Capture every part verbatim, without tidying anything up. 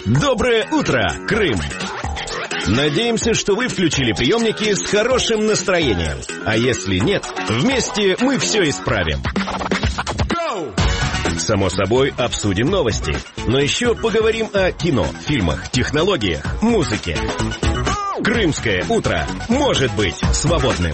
Доброе утро, Крым! Надеемся, что вы включили приемники с хорошим настроением. А если нет, вместе мы все исправим. Само собой, обсудим новости. Но еще поговорим о кино, фильмах, технологиях, музыке. Крымское утро может быть свободным.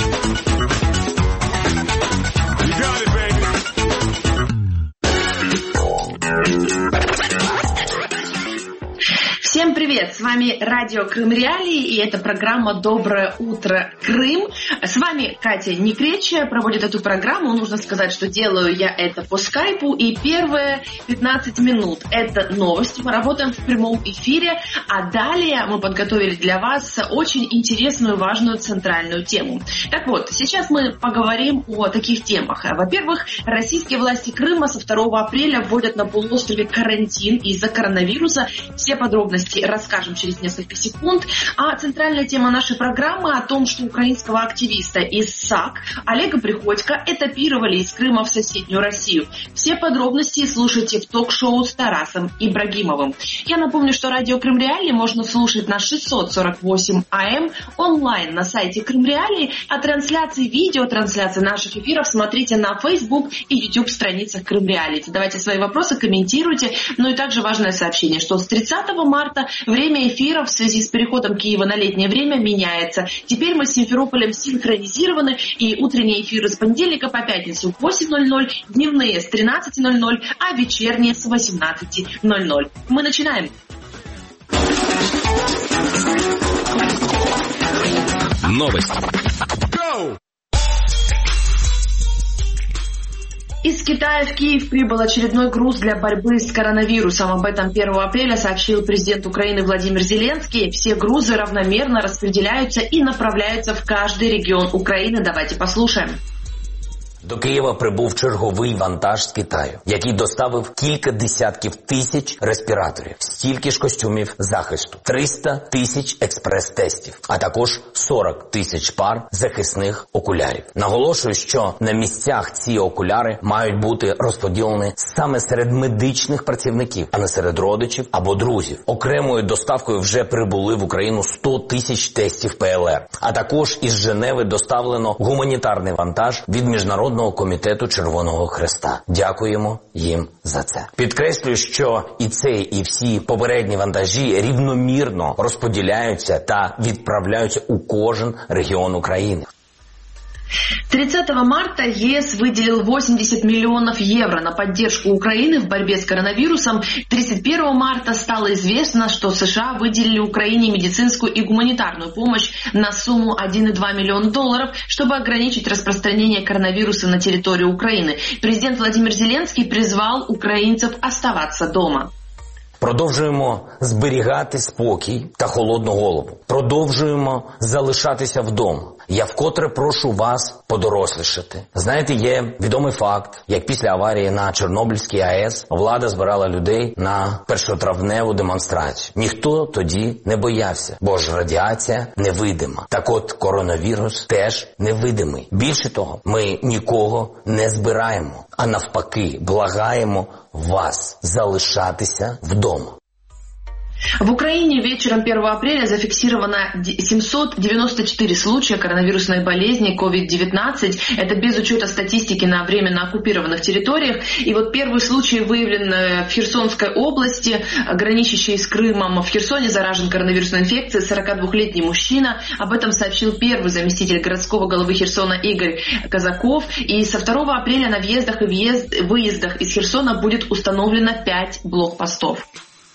Всем привет! С вами радио Крым Реалии, и это программа «Доброе утро, Крым». С вами Катя Некречья проводит эту программу. Нужно сказать, что делаю я это по скайпу. И первые пятнадцать минут – это новости. Мы работаем в прямом эфире. А далее мы подготовили для вас очень интересную, важную центральную тему. Так вот, сейчас мы поговорим о таких темах. Во-первых, российские власти Крыма со второго апреля вводят на полуострове карантин из-за коронавируса. Все подробности расскажем через несколько секунд. А центральная тема нашей программы о том, что украинского активиста из САК Олега Приходько этапировали из Крыма в соседнюю Россию. Все подробности слушайте в ток-шоу с Тарасом Ибрагимовым. Я напомню, что радио Крым Реалии можно слушать на шестьсот сорок восемь АМ онлайн на сайте Крым Реалии, а трансляции, видеотрансляции наших эфиров смотрите на Facebook и YouTube страницах Крым Реалии. Задавайте свои вопросы, комментируйте. Ну и также важное сообщение, что с тридцатого марта время эфира в связи с переходом Киева на летнее время меняется. Теперь мы с Симферополем синхронизированы, и утренние эфиры с понедельника по пятницу в восемь ноль ноль, дневные с тринадцати ноль ноль, а вечерние с восемнадцати ноль ноль. Мы начинаем. Новости. Из Китая в Киев прибыл очередной груз для борьбы с коронавирусом. Об этом первого апреля сообщил президент Украины Владимир Зеленский. Все грузы равномерно распределяются и направляются в каждый регион Украины. Давайте послушаем. До Києва прибув черговий вантаж з Китаю, який доставив кілька десятків тисяч респіраторів, стільки ж костюмів захисту, триста тисяч експрес-тестів, а також сорок тисяч пар захисних окулярів. Наголошую, що на місцях ці окуляри мають бути розподілені саме серед медичних працівників, а не серед родичів або друзів. Окремою доставкою вже прибули в Україну сто тисяч тестів ПЛР, а також із Женеви доставлено гуманітарний вантаж від Міжнародного комітету Червоного Хреста. Дякуємо їм за це. Підкреслюю, що і цей, і всі попередні вантажі рівномірно розподіляються та відправляються у кожен регіон України. тридцатого марта ЕС выделил восемьдесят миллионов евро на поддержку Украины в борьбе с коронавирусом. тридцать первого марта стало известно, что США выделили Украине медицинскую и гуманитарную помощь на сумму один и два миллиона долларов, чтобы ограничить распространение коронавируса на территории Украины. Президент Владимир Зеленский призвал украинцев оставаться дома. Продовжуємо зберігати спокій та холодну голову. Продовжуємо залишатися вдома. Я вкотре прошу вас подорослішати. Знаєте, є відомий факт, як після аварії на Чорнобильській АЕС влада збирала людей на першотравневу демонстрацію. Ніхто тоді не боявся, бо ж радіація невидима. Так от коронавірус теж невидимий. Більше того, ми нікого не збираємо, а навпаки благаємо вас залишатися вдома. В Украине вечером первого апреля зафиксировано семьсот девяносто четыре случая коронавирусной болезни ковид девятнадцать. Это без учета статистики на временно оккупированных территориях. И вот первый случай выявлен в Херсонской области, граничащей с Крымом. В Херсоне заражен коронавирусной инфекцией сорокадвухлетний мужчина. Об этом сообщил первый заместитель городского головы Херсона Игорь Казаков. И со второго апреля на въездах и въезд, выездах из Херсона будет установлено пять блокпостов.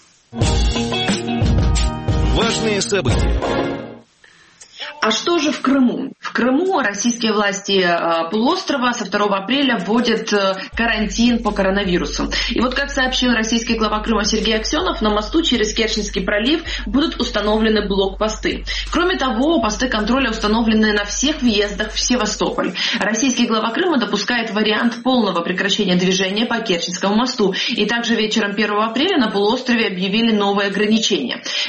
Важные события. А что же в Крыму? В Крыму российские власти полуострова со второго апреля вводят карантин по коронавирусу. И вот как сообщил российский глава Крыма Сергей Аксенов, на мосту через Керченский пролив будут установлены блокпосты. Кроме того, посты контроля установлены на всех въездах в Севастополь. Российский глава Крыма допускает вариант полного прекращения движения по Керченскому мосту. И также вечером первого апреля на полуострове объявили новые ограничения.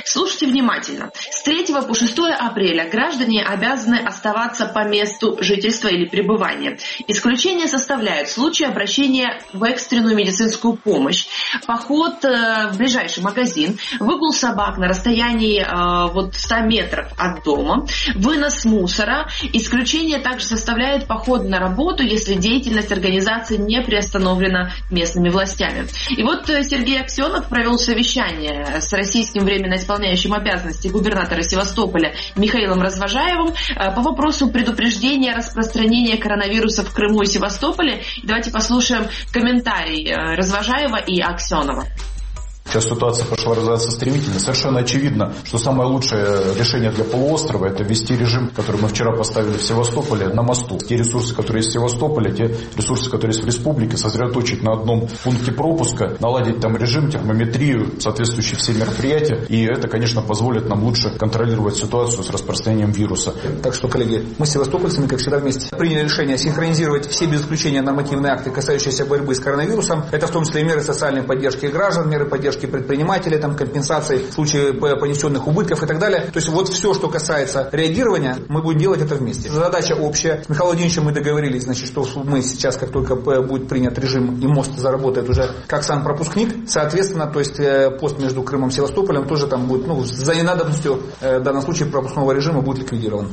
Слушайте внимательно. С третьего по шестое апреля граждане обязаны оставаться по месту жительства или пребывания. Исключение составляют случаи обращения в экстренную медицинскую помощь, поход э, в ближайший магазин, выгул собак на расстоянии э, вот ста метров от дома, вынос мусора. Исключение также составляет поход на работу, если деятельность организации не приостановлена местными властями. И вот Сергей Аксенов провел совещание с российским временно исполняющим обязанности губернатора Севастополя Михаилом Развожаевым по вопросу предупреждения распространения коронавируса в Крыму и Севастополе. Давайте послушаем комментарий Развожаева и Аксенова. Сейчас ситуация пошла развиваться стремительно. Совершенно очевидно, что самое лучшее решение для полуострова – это ввести режим, который мы вчера поставили в Севастополе, на мосту. Те ресурсы, которые есть в Севастополе, те ресурсы, которые есть в республике, сосредоточить на одном пункте пропуска, наладить там режим, термометрию, соответствующие все мероприятия. И это, конечно, позволит нам лучше контролировать ситуацию с распространением вируса. Так что, коллеги, мы с севастопольцами, как всегда, вместе приняли решение синхронизировать все без исключения нормативные акты, касающиеся борьбы с коронавирусом. Это в том числе и меры социальной поддержки граждан, меры поддержки предпринимателей, там, компенсации в случае понесенных убытков и так далее. То есть вот все, что касается реагирования, мы будем делать это вместе. Задача общая. С Михаилом Владимировичем мы договорились, значит, что мы сейчас, как только будет принят режим и мост заработает уже как санпропускник, соответственно, то есть пост между Крымом и Севастополем тоже там будет, ну, за ненадобностью в данном случае пропускного режима будет ликвидирован.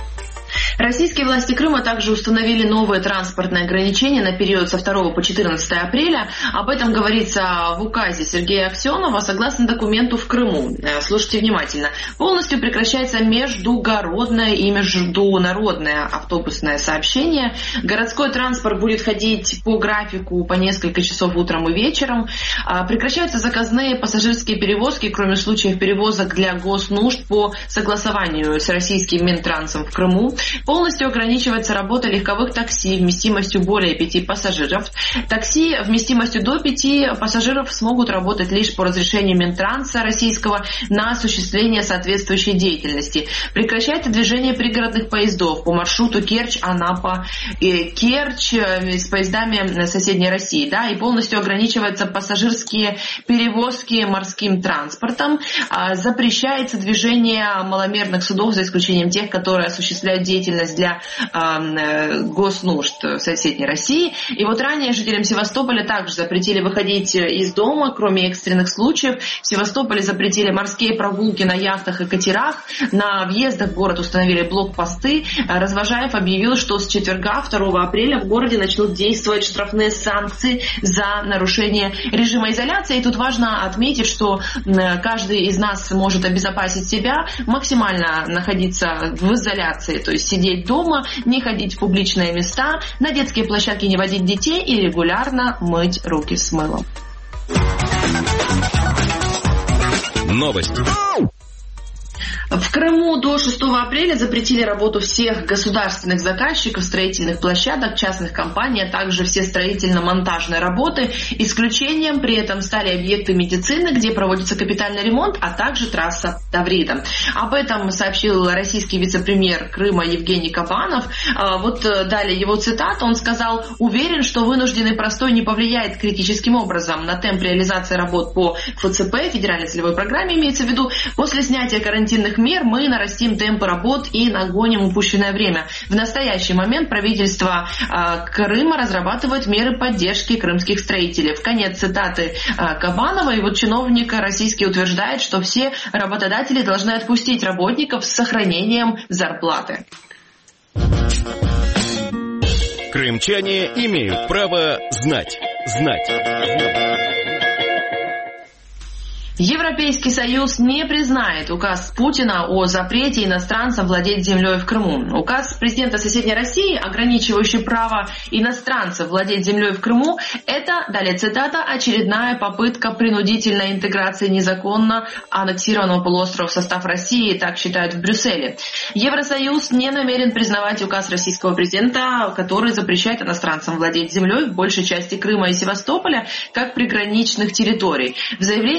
Российские власти Крыма также установили новые транспортные ограничения на период со второго по четырнадцатое апреля. Об этом говорится в указе Сергея Аксенова. Согласно документу в Крыму, слушайте внимательно, полностью прекращается междугородное и международное автобусное сообщение. Городской транспорт будет ходить по графику по несколько часов утром и вечером. Прекращаются заказные пассажирские перевозки, кроме случаев перевозок для госнужд по согласованию с российским Минтрансом в Крыму. Полностью ограничивается работа легковых такси вместимостью более пяти пассажиров. Такси вместимостью до пяти пассажиров смогут работать лишь по разрешению Минтранса российского на осуществление соответствующей деятельности. Прекращается движение пригородных поездов по маршруту Керчь-Анапа, Керчь с поездами соседней России. Да, и полностью ограничиваются пассажирские перевозки морским транспортом. Запрещается движение маломерных судов, за исключением тех, которые осуществляют деятельность для э, госнужд в соседней России. И вот ранее жителям Севастополя также запретили выходить из дома, кроме экстренных случаев. В Севастополе запретили морские прогулки на яхтах и катерах. На въездах в город установили блокпосты. Развожаев объявил, что с четверга, второго апреля, в городе начнут действовать штрафные санкции за нарушение режима изоляции. И тут важно отметить, что каждый из нас может обезопасить себя, максимально находиться в изоляции, то есть сидеть дома, не ходить в публичные места, на детские площадки не водить детей и регулярно мыть руки с мылом. Новость. В Крыму до шестого апреля запретили работу всех государственных заказчиков строительных площадок, частных компаний, а также все строительно-монтажные работы. Исключением при этом стали объекты медицины, где проводится капитальный ремонт, а также трасса Таврида. Об этом сообщил российский вице-премьер Крыма Евгений Кабанов. Вот далее его цитата. Он сказал: «Уверен, что вынужденный простой не повлияет критическим образом на темп реализации работ по ФЦП, федеральной целевой программе имеется в виду. После снятия карантинных мер мы нарастим темпы работ и нагоним упущенное время. В настоящий момент правительство э, Крыма разрабатывает меры поддержки крымских строителей». В конец цитаты э, Кабанова. И вот чиновник российский утверждает, что все работодатели должны отпустить работников с сохранением зарплаты. Крымчане имеют право знать. Знать. Знать. Европейский Союз не признает указ Путина о запрете иностранцам владеть землей в Крыму. Указ президента соседней России, ограничивающий право иностранцев владеть землей в Крыму, это, далее цитата, очередная попытка принудительной интеграции незаконно аннексированного полуострова в состав России, так считают в Брюсселе. Евросоюз не намерен признавать указ российского президента, который запрещает иностранцам владеть землей в большей части Крыма и Севастополя, как приграничных территорий. В заявлении пресс-секретаря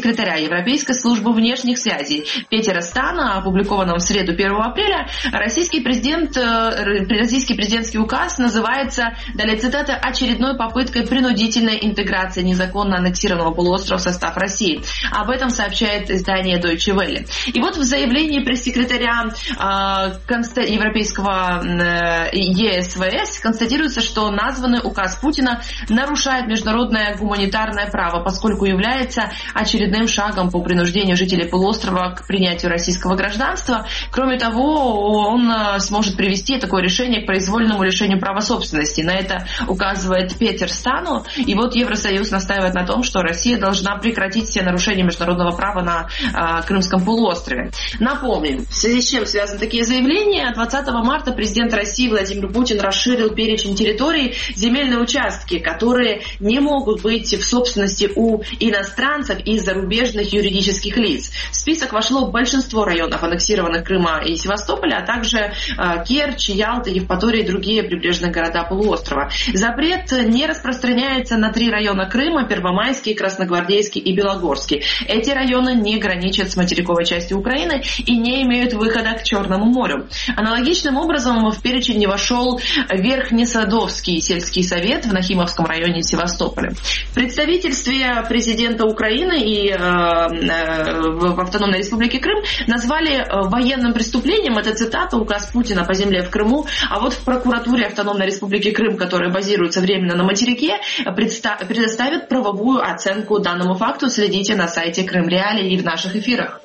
пресс-секретаря Европейской службы внешних связей Петера Стана, опубликованном в среду первого апреля, российский президент, российский президентский указ называется, далее цитата, очередной попыткой принудительной интеграции незаконно аннексированного полуострова в состав России. Об этом сообщает издание Deutsche Welle. И вот в заявлении пресс-секретаря э, Европейского э, е эс вэ эс констатируется, что названный указ Путина нарушает международное гуманитарное право, поскольку является очередным шагом по принуждению жителей полуострова к принятию российского гражданства. Кроме того, он сможет привести такое решение к произвольному лишению права собственности. На это указывает Петер Стану. И вот Евросоюз настаивает на том, что Россия должна прекратить все нарушения международного права на э, Крымском полуострове. Напомним, в связи с чем связаны такие заявления. двадцатого марта президент России Владимир Путин расширил перечень территорий, земельные участки, которые не могут быть в собственности у иностранцев и зарубежных юридических лиц. В список вошло большинство районов, аннексированных Крыма и Севастополя, а также э, Керчь, Ялта, Евпатория и другие прибрежные города полуострова. Запрет не распространяется на три района Крыма: Первомайский, Красногвардейский и Белогорский. Эти районы не граничат с материковой частью Украины и не имеют выхода к Черному морю. Аналогичным образом в перечень не вошел Верхнесадовский сельский совет в Нахимовском районе Севастополя. В представительстве президента Украины и э, э, в Автономной Республике Крым назвали военным преступлением, это цитата, указ Путина по земле в Крыму, а вот в прокуратуре Автономной Республики Крым, которая базируется временно на материке, предоставят правовую оценку данному факту. Следите на сайте Крым Реалии и в наших эфирах.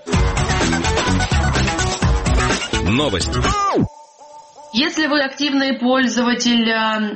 Новость. Если вы активный пользователь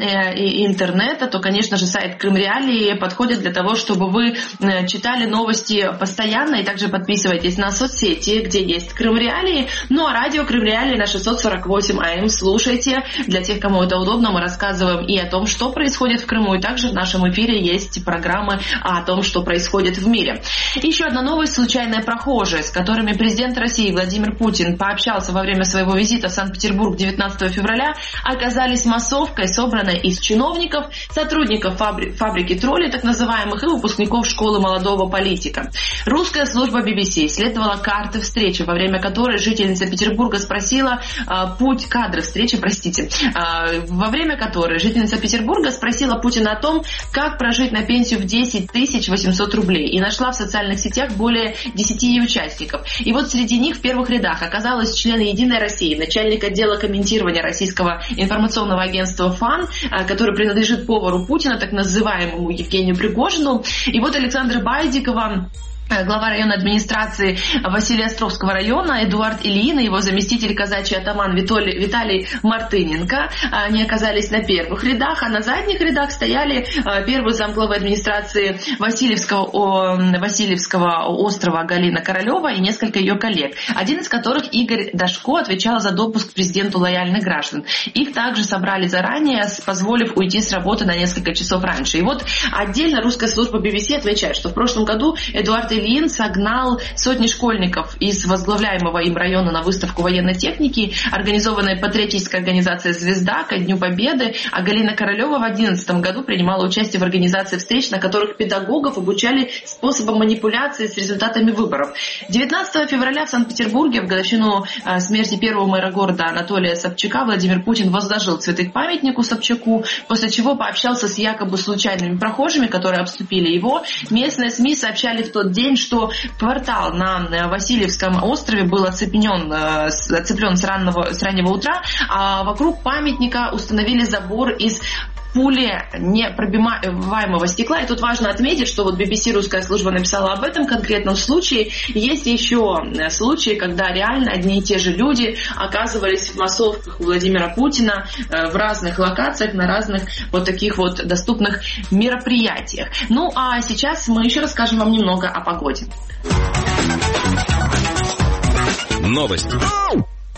э, интернета, то, конечно же, сайт Крым Реалии подходит для того, чтобы вы э, читали новости постоянно, и также подписывайтесь на соцсети, где есть Крым Реалии. Ну а радио Крым Реалии на шестьсот сорок восемь эй эм слушайте. Для тех, кому это удобно, мы рассказываем и о том, что происходит в Крыму, и также в нашем эфире есть программы о том, что происходит в мире. Еще одна новость. Случайные прохожие, с которыми президент России Владимир Путин пообщался во время своего визита в Санкт-Петербург девятнадцатого февраля, оказались массовкой, собранной из чиновников, сотрудников фабри- фабрики троллей, так называемых, и выпускников школы молодого политика. Русская служба би би си исследовала карты встречи, во время которой жительница Петербурга спросила э, путь кадры встречи, простите, э, во время которой жительница Петербурга спросила Путина о том, как прожить на пенсию в десять тысяч восемьсот рублей, и нашла в социальных сетях более десяти ее участников. И вот среди них в первых рядах оказалась член Единой России, начальник отдела комментирования российского информационного агентства ФАН, который принадлежит повару Путина, так называемому Евгению Пригожину. И вот Александра Байдикова, глава районной администрации Василеостровского района, Эдуард Ильин и его заместитель казачий атаман Виталий, Виталий Мартыненко. Они оказались на первых рядах, а на задних рядах стояли первый замглавы администрации Васильевского, Васильевского острова Галина Королева и несколько ее коллег, один из которых, Игорь Дашко, отвечал за допуск к президенту лояльных граждан. Их также собрали заранее, позволив уйти с работы на несколько часов раньше. И вот отдельно русская служба би би си отмечает, что в прошлом году Эдуард Ильин согнал сотни школьников из возглавляемого им района на выставку военной техники, организованной патриотической организацией «Звезда» ко Дню Победы, а Галина Королева в две тысячи одиннадцатом году принимала участие в организации встреч, на которых педагогов обучали способам манипуляции с результатами выборов. девятнадцатого февраля в Санкт-Петербурге в годовщину смерти первого мэра города Анатолия Собчака Владимир Путин возложил цветы к памятнику Собчаку, после чего пообщался с якобы случайными прохожими, которые обступили его. Местные СМИ сообщали в тот день, что квартал на Васильевском острове был оцеплен, оцеплен с, раннего, с раннего утра, а вокруг памятника установили забор из пули непробиваемого стекла. И тут важно отметить, что вот би би си русская служба написала об этом конкретном случае. Есть еще случаи, когда реально одни и те же люди оказывались в массовках у Владимира Путина в разных локациях, на разных вот таких вот доступных мероприятиях. Ну а сейчас мы еще расскажем вам немного о погоде. Новость. Ну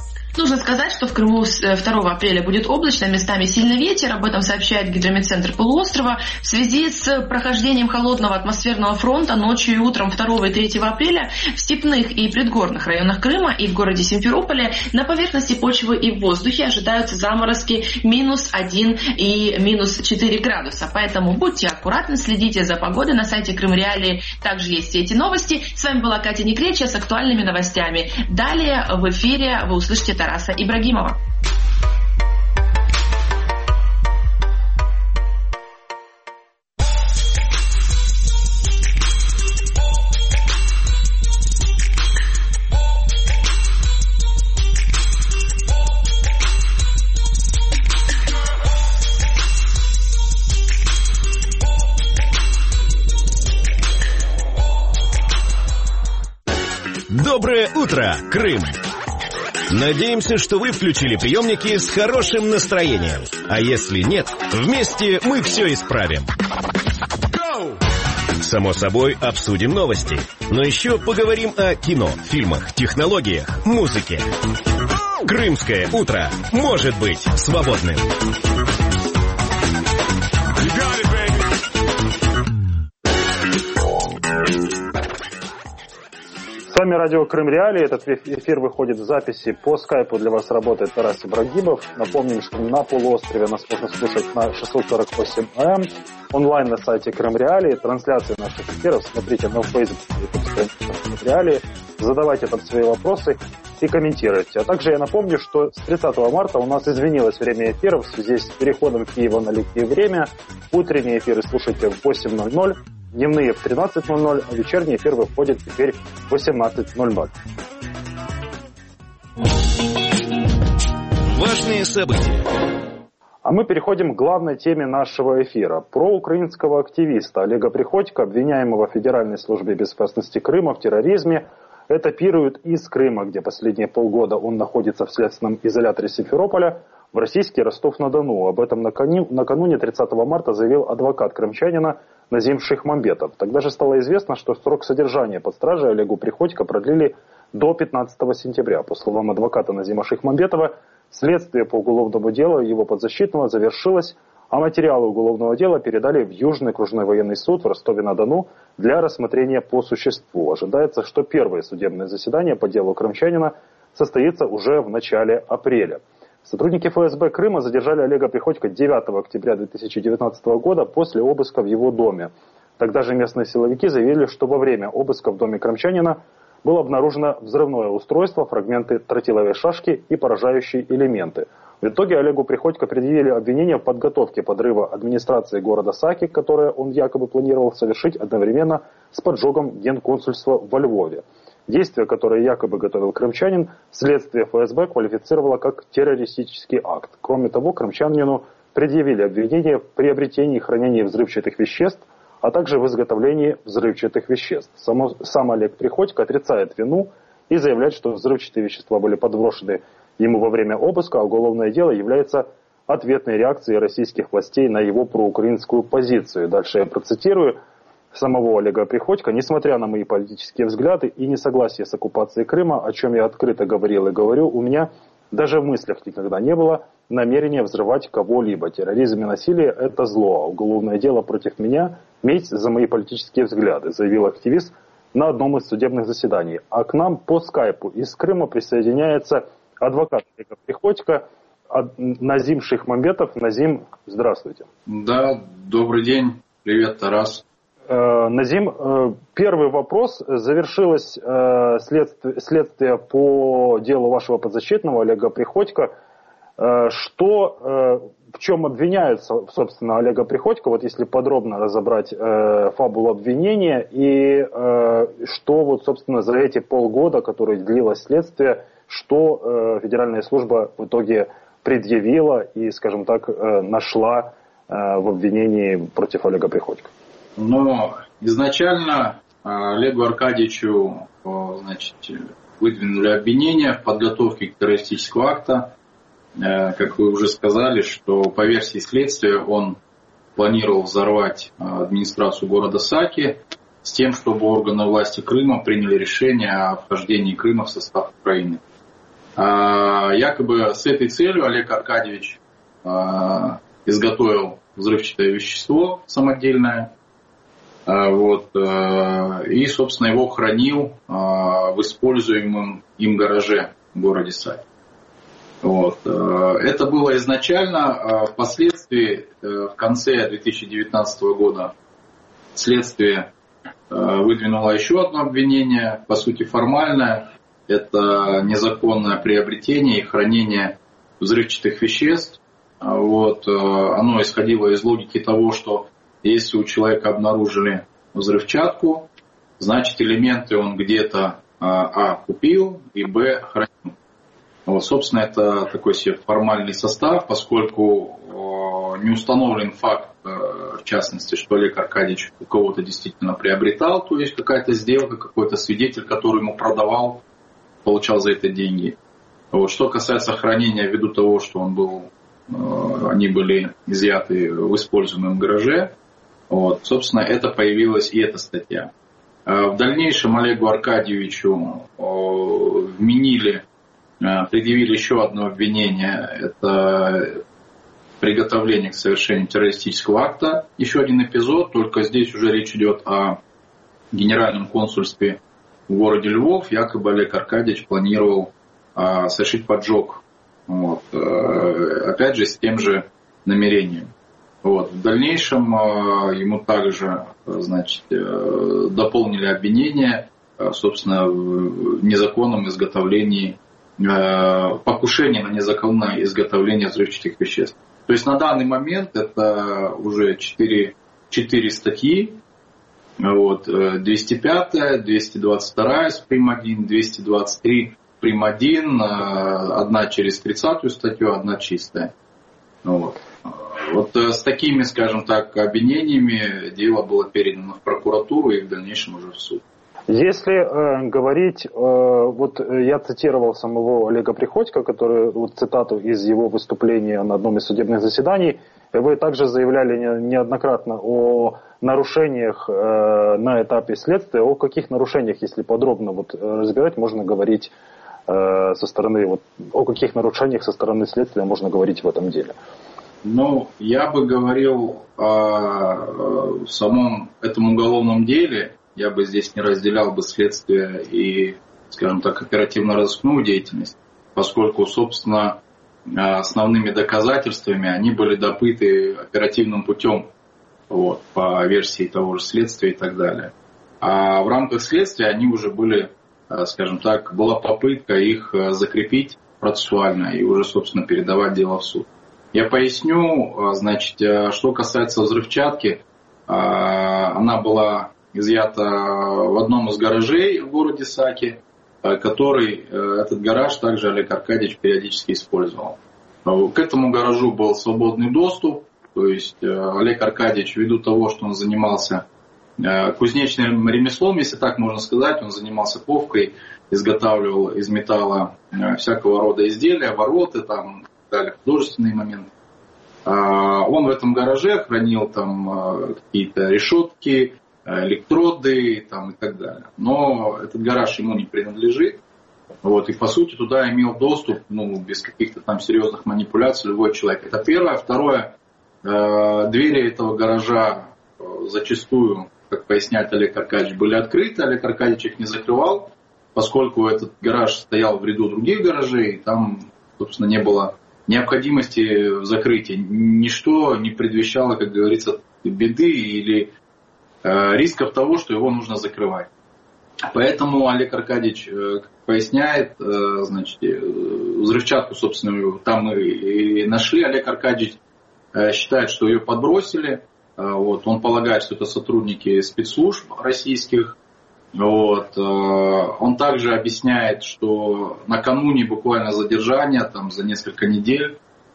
Нужно сказать, что в Крыму второго апреля будет облачно, местами сильный ветер. Об этом сообщает гидрометцентр полуострова. В связи с прохождением холодного атмосферного фронта ночью и утром второго и третьего апреля в степных и предгорных районах Крыма и в городе Симферополе на поверхности почвы и в воздухе ожидаются заморозки минус один и минус четыре градуса. Поэтому будьте аккуратны, следите за погодой. На сайте Крым Реалии также есть все эти новости. С вами была Катя Некречья с актуальными новостями. Далее в эфире вы услышите Тараса Ибрагимова. Доброе утро, Крым! Надеемся, что вы включили приемники с хорошим настроением. А если нет, вместе мы все исправим. Само собой, обсудим новости. Но еще поговорим о кино, фильмах, технологиях, музыке. Крымское утро может быть свободным. С вами радио Крым Реалии. Этот эфир выходит в записи. По скайпу для вас работает Тарас Ибрагимов. Напомним, что на полуострове нас можно слушать на шестьсот сорок восемь эй эм, онлайн на сайте Крым Реалии, трансляции наших эфиров смотрите на Facebook и YouTube странице Крым Реалии, задавайте там свои вопросы и комментируйте. А также я напомню, что с тридцатого марта у нас изменилось время эфира в связи с переходом Киева на летнее время. Утренние эфиры слушайте в восемь ноль ноль. Дневные в тринадцать ноль ноль, а вечерний эфир выходит теперь в восемнадцать ноль ноль. Важные события. А мы переходим к главной теме нашего эфира. Про украинского активиста Олега Приходько, обвиняемого в Федеральной службе безопасности Крыма в терроризме, этапируют из Крыма, где последние полгода он находится в следственном изоляторе Симферополя, в российский Ростов-на-Дону. Об этом накануне тридцатого марта заявил адвокат крымчанина Назим Шейхмамбетов. Тогда же стало известно, что срок содержания под стражей Олегу Приходько продлили до пятнадцатого сентября. По словам адвоката Назима Шейхмамбетова, следствие по уголовному делу его подзащитного завершилось, а материалы уголовного дела передали в Южный окружной военный суд в Ростове-на-Дону для рассмотрения по существу. Ожидается, что первое судебное заседание по делу крымчанина состоится уже в начале апреля. Сотрудники эф эс бэ Крыма задержали Олега Приходько девятого октября две тысячи девятнадцатого года после обыска в его доме. Тогда же местные силовики заявили, что во время обыска в доме крымчанина было обнаружено взрывное устройство, фрагменты тротиловой шашки и поражающие элементы. В итоге Олегу Приходько предъявили обвинение в подготовке подрыва администрации города Саки, которое он якобы планировал совершить одновременно с поджогом генконсульства во Львове. Действие, которое якобы готовил крымчанин, следствие эф эс бэ квалифицировало как террористический акт. Кроме того, крымчанину предъявили обвинение в приобретении и хранении взрывчатых веществ, а также в изготовлении взрывчатых веществ. Само, сам Олег Приходько отрицает вину и заявляет, что взрывчатые вещества были подброшены ему во время обыска, а уголовное дело является ответной реакцией российских властей на его проукраинскую позицию. Дальше я процитирую самого Олега Приходько. Несмотря на мои политические взгляды и несогласие с оккупацией Крыма, о чем я открыто говорил и говорю, у меня даже в мыслях никогда не было намерения взрывать кого-либо. Терроризм и насилие – это зло, а уголовное дело против меня – месть за мои политические взгляды, заявил активист на одном из судебных заседаний. А к нам по скайпу из Крыма присоединяется адвокат Олега Приходько Назим Шейхмамбетов. Назим, здравствуйте. Да, добрый день. Привет, Тарас. Назим, первый вопрос. Завершилось следствие, следствие по делу вашего подзащитного Олега Приходько. Что, в чем обвиняются, собственно, Олега Приходько, вот если подробно разобрать фабулу обвинения, и что, вот, собственно, за эти полгода, которые длилось следствие, что Федеральная служба в итоге предъявила и, скажем так, нашла в обвинении против Олега Приходько? Но изначально Олегу Аркадьевичу, значит, выдвинули обвинения в подготовке к террористического акта. Как вы уже сказали, что по версии следствия он планировал взорвать администрацию города Саки с тем, чтобы органы власти Крыма приняли решение о вхождении Крыма в состав Украины. Якобы с этой целью Олег Аркадьевич изготовил взрывчатое вещество самодельное, вот, и, собственно, его хранил в используемом им гараже в городе Саки. Вот. Это было изначально, впоследствии, в конце две тысячи девятнадцатого года, следствие выдвинуло еще одно обвинение, по сути формальное. Это незаконное приобретение и хранение взрывчатых веществ. Вот. Оно исходило из логики того, что если у человека обнаружили взрывчатку, значит элементы он где-то а. купил и б. хранил. Вот, собственно, это такой себе формальный состав, поскольку не установлен факт, в частности, что Олег Аркадьевич у кого-то действительно приобретал, то есть какая-то сделка, какой-то свидетель, который ему продавал, получал за это деньги. Вот. Что касается хранения, ввиду того, что он был, они были изъяты в используемом гараже, вот, собственно, это появилась и эта статья. В дальнейшем Олегу Аркадьевичу вменили, предъявили еще одно обвинение, это приготовление к совершению террористического акта. Еще один эпизод, только здесь уже речь идет о генеральном консульстве в городе Львов. Якобы Олег Аркадьевич планировал а, совершить поджог. Вот. А, опять же, с тем же намерением. Вот. В дальнейшем а, ему также, значит, дополнили обвинение, а, собственно, в незаконном изготовлении, а, покушении на незаконное изготовление взрывчатых веществ. То есть на данный момент это уже четыре, четыре статьи. Вот, двести пятая, двести двадцать вторая с прим. один, двести двадцать три прим. один, одна через тридцатую статью, одна чистая. Вот. Вот с такими, скажем так, обвинениями дело было передано в прокуратуру и в дальнейшем уже в суд. Если э, говорить, э, вот я цитировал самого Олега Приходько, который, вот цитату из его выступления на одном из судебных заседаний, вы также заявляли не, неоднократно о нарушениях э, на этапе следствия. О каких нарушениях, если подробно вот, разбирать, можно говорить э, со стороны, вот, о каких нарушениях со стороны следствия можно говорить в этом деле? Ну, я бы говорил о самом этом уголовном деле. Я бы здесь не разделял бы следствие и, скажем так, оперативно-розыскную деятельность, поскольку, собственно, основными доказательствами они были добыты оперативным путем, вот, по версии того же следствия и так далее. А в рамках следствия они уже были, скажем так, была попытка их закрепить процессуально и уже, собственно, передавать дело в суд. Я поясню, значит, что касается взрывчатки, она была изъята в одном из гаражей в городе Саки, который, этот гараж также Олег Аркадьевич периодически использовал. К этому гаражу был свободный доступ, то есть Олег Аркадьевич, ввиду того, что он занимался кузнечным ремеслом, если так можно сказать, он занимался ковкой, изготавливал из металла всякого рода изделия, вороты, там, далее, художественные моменты. Он в этом гараже хранил там какие-то решетки, электроды там, и так далее. Но этот гараж ему не принадлежит. Вот, и по сути туда имел доступ, ну, без каких-то там серьезных манипуляций любой человек. Это первое. Второе, э, двери этого гаража э, зачастую, как поясняет Олег Аркадьевич, были открыты. Олег Аркадьевич их не закрывал, поскольку этот гараж стоял в ряду других гаражей, и там, собственно, не было необходимости в закрытии. Ничто не предвещало, как говорится, беды или рисков того, что его нужно закрывать. Поэтому Олег Аркадьевич поясняет, значит, взрывчатку, собственно, там и нашли. Олег Аркадьевич считает, что ее подбросили. Вот, он полагает, что это сотрудники спецслужб российских. Вот. Он также объясняет, что накануне буквально задержания, там, за несколько недель,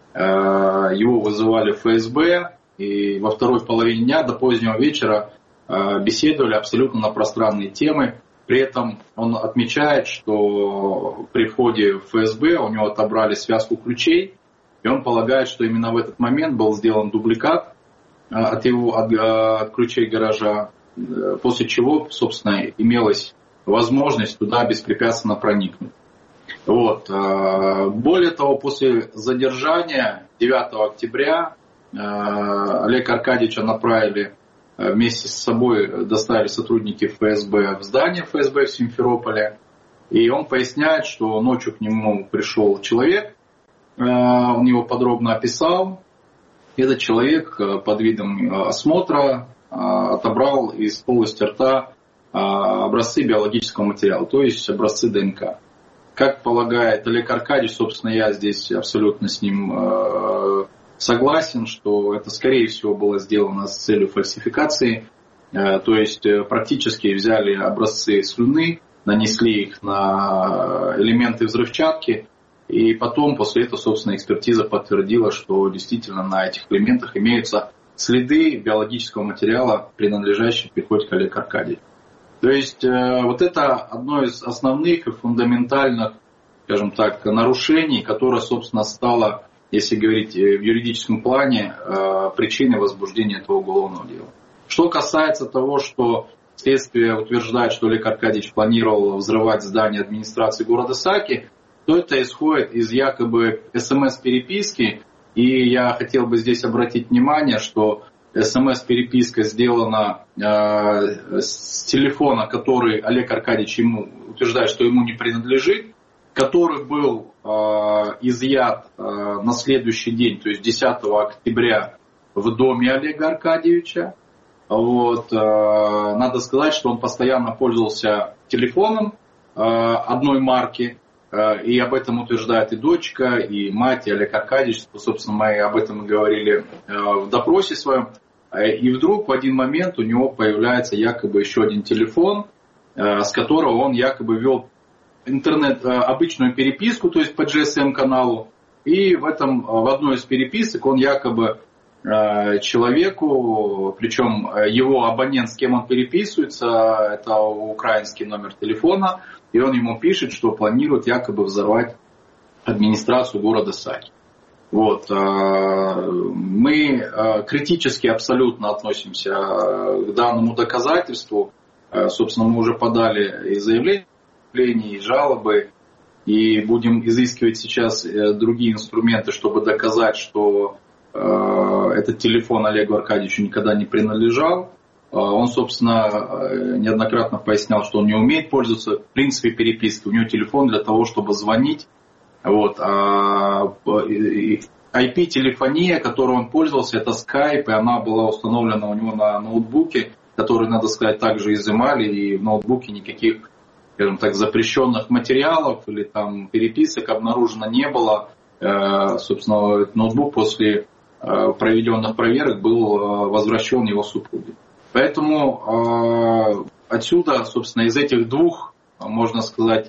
его вызывали в эф эс бэ, и во второй половине дня до позднего вечера беседовали абсолютно на пространные темы. При этом он отмечает, что при входе в эф эс бэ у него отобрали связку ключей, и он полагает, что именно в этот момент был сделан дубликат от его от, от ключей гаража, после чего, собственно, имелась возможность туда беспрепятственно проникнуть. Вот. Более того, после задержания девятого октября Олега Аркадьевича направили вместе с собой, доставили сотрудники эф эс бэ в здание эф эс бэ в Симферополе. И он поясняет, что ночью к нему пришел человек, он его подробно описал. Этот человек под видом осмотра отобрал из полости рта образцы биологического материала, то есть образцы дэ эн ка. Как полагает Олег Аркадьевич, собственно, я здесь абсолютно с ним согласен, что это, скорее всего, было сделано с целью фальсификации. То есть практически взяли образцы слюны, нанесли их на элементы взрывчатки, и потом после этого, собственно, экспертиза подтвердила, что действительно на этих элементах имеются следы биологического материала, принадлежащих Приходько Олегу Аркадьевичу. То есть вот это одно из основных и фундаментальных, скажем так, нарушений, которое, собственно, стало, если говорить в юридическом плане, причиной возбуждения этого уголовного дела. Что касается того, что следствие утверждает, что Олег Аркадьевич планировал взрывать здание администрации города Саки, то это исходит из якобы эс эм эс-переписки. И я хотел бы здесь обратить внимание, что эс эм эс-переписка сделана э, с телефона, который Олег Аркадьевич ему утверждает, что ему не принадлежит, который был э, изъят э, на следующий день, то есть десятого октября, в доме Олега Аркадьевича. Вот, э, надо сказать, что он постоянно пользовался телефоном э, одной марки, э, и об этом утверждает и дочка, и мать, и Олег Аркадьевич. Собственно, мы об этом и говорили э, в допросе своем. И вдруг в один момент у него появляется якобы еще один телефон, э, с которого он якобы вел интернет, э, обычную переписку, то есть по джи эс эм-каналу. И в, этом, в одной из переписок он якобы человеку, причем его абонент, с кем он переписывается, это украинский номер телефона, и он ему пишет, что планирует якобы взорвать администрацию города Саки. Вот. Мы критически абсолютно относимся к данному доказательству. Собственно, мы уже подали и заявления, и жалобы, и будем изыскивать сейчас другие инструменты, чтобы доказать, что этот телефон Олегу Аркадьевичу никогда не принадлежал. Он, собственно, неоднократно пояснял, что он не умеет пользоваться в принципе перепиской. У него телефон для того, чтобы звонить. Вот. А ай пи-телефония, которой он пользовался, это Skype, и она была установлена у него на ноутбуке, который, надо сказать, также изымали, и в ноутбуке никаких, скажем так, запрещенных материалов или там переписок обнаружено не было. Собственно, этот ноутбук после проведенных проверок был возвращен его супруге. Поэтому отсюда, собственно, из этих двух, можно сказать,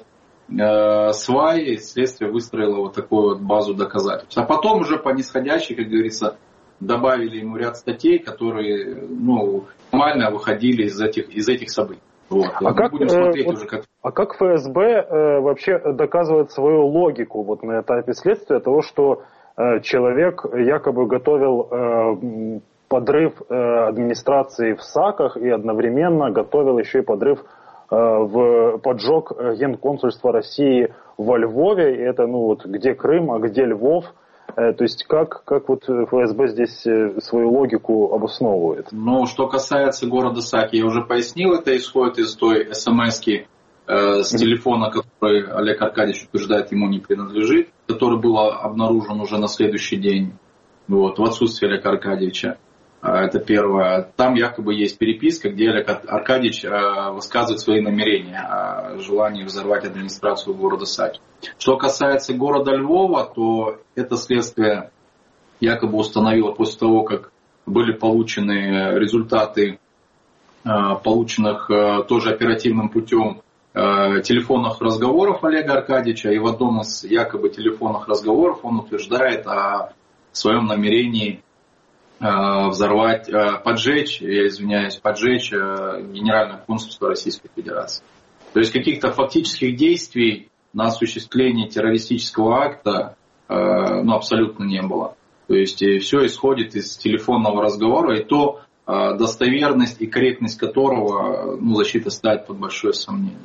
свай следствие выстроило вот такую вот базу доказательств. А потом уже по нисходящей, как говорится, добавили ему ряд статей, которые ну, нормально выходили из этих, из этих событий. Вот. А, как, будем смотреть э, уже, как... а как эф эс бэ э, вообще доказывает свою логику вот на этапе следствия того, что э, человек якобы готовил э, подрыв э, администрации в Саках и одновременно готовил еще и подрыв, э, в поджог Генконсульства России во Львове, и это ну вот где Крым, а где Львов. То есть как, как вот эф эс бэ здесь свою логику обосновывает? Ну, что касается города Саки, я уже пояснил, это исходит из той смс-ки э, с телефона, который Олег Аркадьевич утверждает, ему не принадлежит, который был обнаружен уже на следующий день, вот, в отсутствие Олега Аркадьевича. Это первое. Там якобы есть переписка, где Олег Аркадьевич высказывает свои намерения о желании взорвать администрацию города Саки. Что касается города Львова, то это следствие якобы установило после того, как были получены результаты полученных тоже оперативным путем телефонных разговоров Олега Аркадьевича. И в одном из якобы телефонных разговоров он утверждает о своем намерении взорвать, поджечь, я извиняюсь, поджечь Генеральное консульство Российской Федерации. То есть каких-то фактических действий на осуществление террористического акта ну, абсолютно не было. То есть все исходит из телефонного разговора, и то достоверность и корректность которого ну, защита ставит под большое сомнение.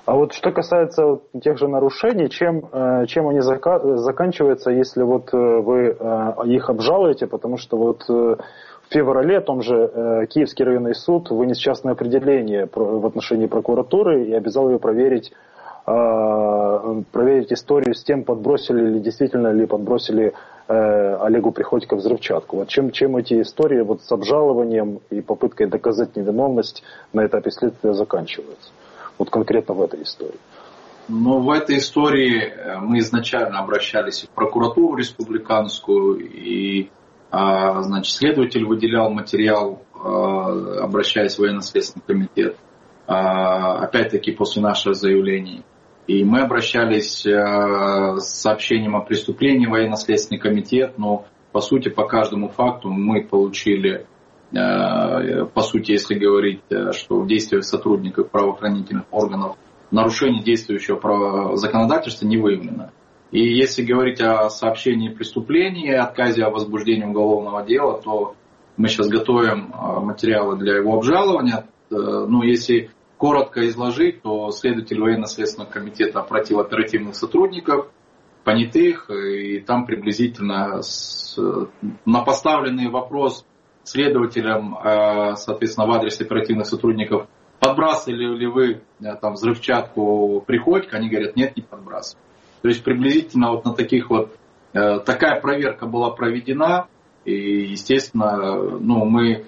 А вот что касается тех же нарушений, чем, чем они зака- заканчиваются, если вот вы их обжалуете, потому что вот в феврале том же Киевский районный суд вынес частное определение в отношении прокуратуры и обязал ее проверить, проверить историю с тем, подбросили ли, действительно ли подбросили Олегу Приходько взрывчатку. Вот чем, чем эти истории вот с обжалованием и попыткой доказать невиновность на этапе следствия заканчиваются? Вот конкретно в этой истории. Ну, в этой истории мы изначально обращались в прокуратуру республиканскую, и, значит, следователь выделял материал, обращаясь в военно-следственный комитет, опять-таки после наших заявлений. И мы обращались с сообщением о преступлении в военно-следственный комитет, но, по сути, по каждому факту мы получили, по сути, если говорить, что в действиях сотрудников правоохранительных органов нарушение действующего законодательства не выявлено. И если говорить о сообщении преступлений и отказе о возбуждении уголовного дела, то мы сейчас готовим материалы для его обжалования. Ну, если коротко изложить, то следователь военно-следственного комитета опросил оперативных сотрудников, понятых, и там приблизительно с, на поставленный вопрос следователям, соответственно, в адрес оперативных сотрудников, подбрасывали ли вы там взрывчатку Приходько, они говорят, нет, не подбрасывали. То есть приблизительно вот на таких вот, такая проверка была проведена, и, естественно, ну, мы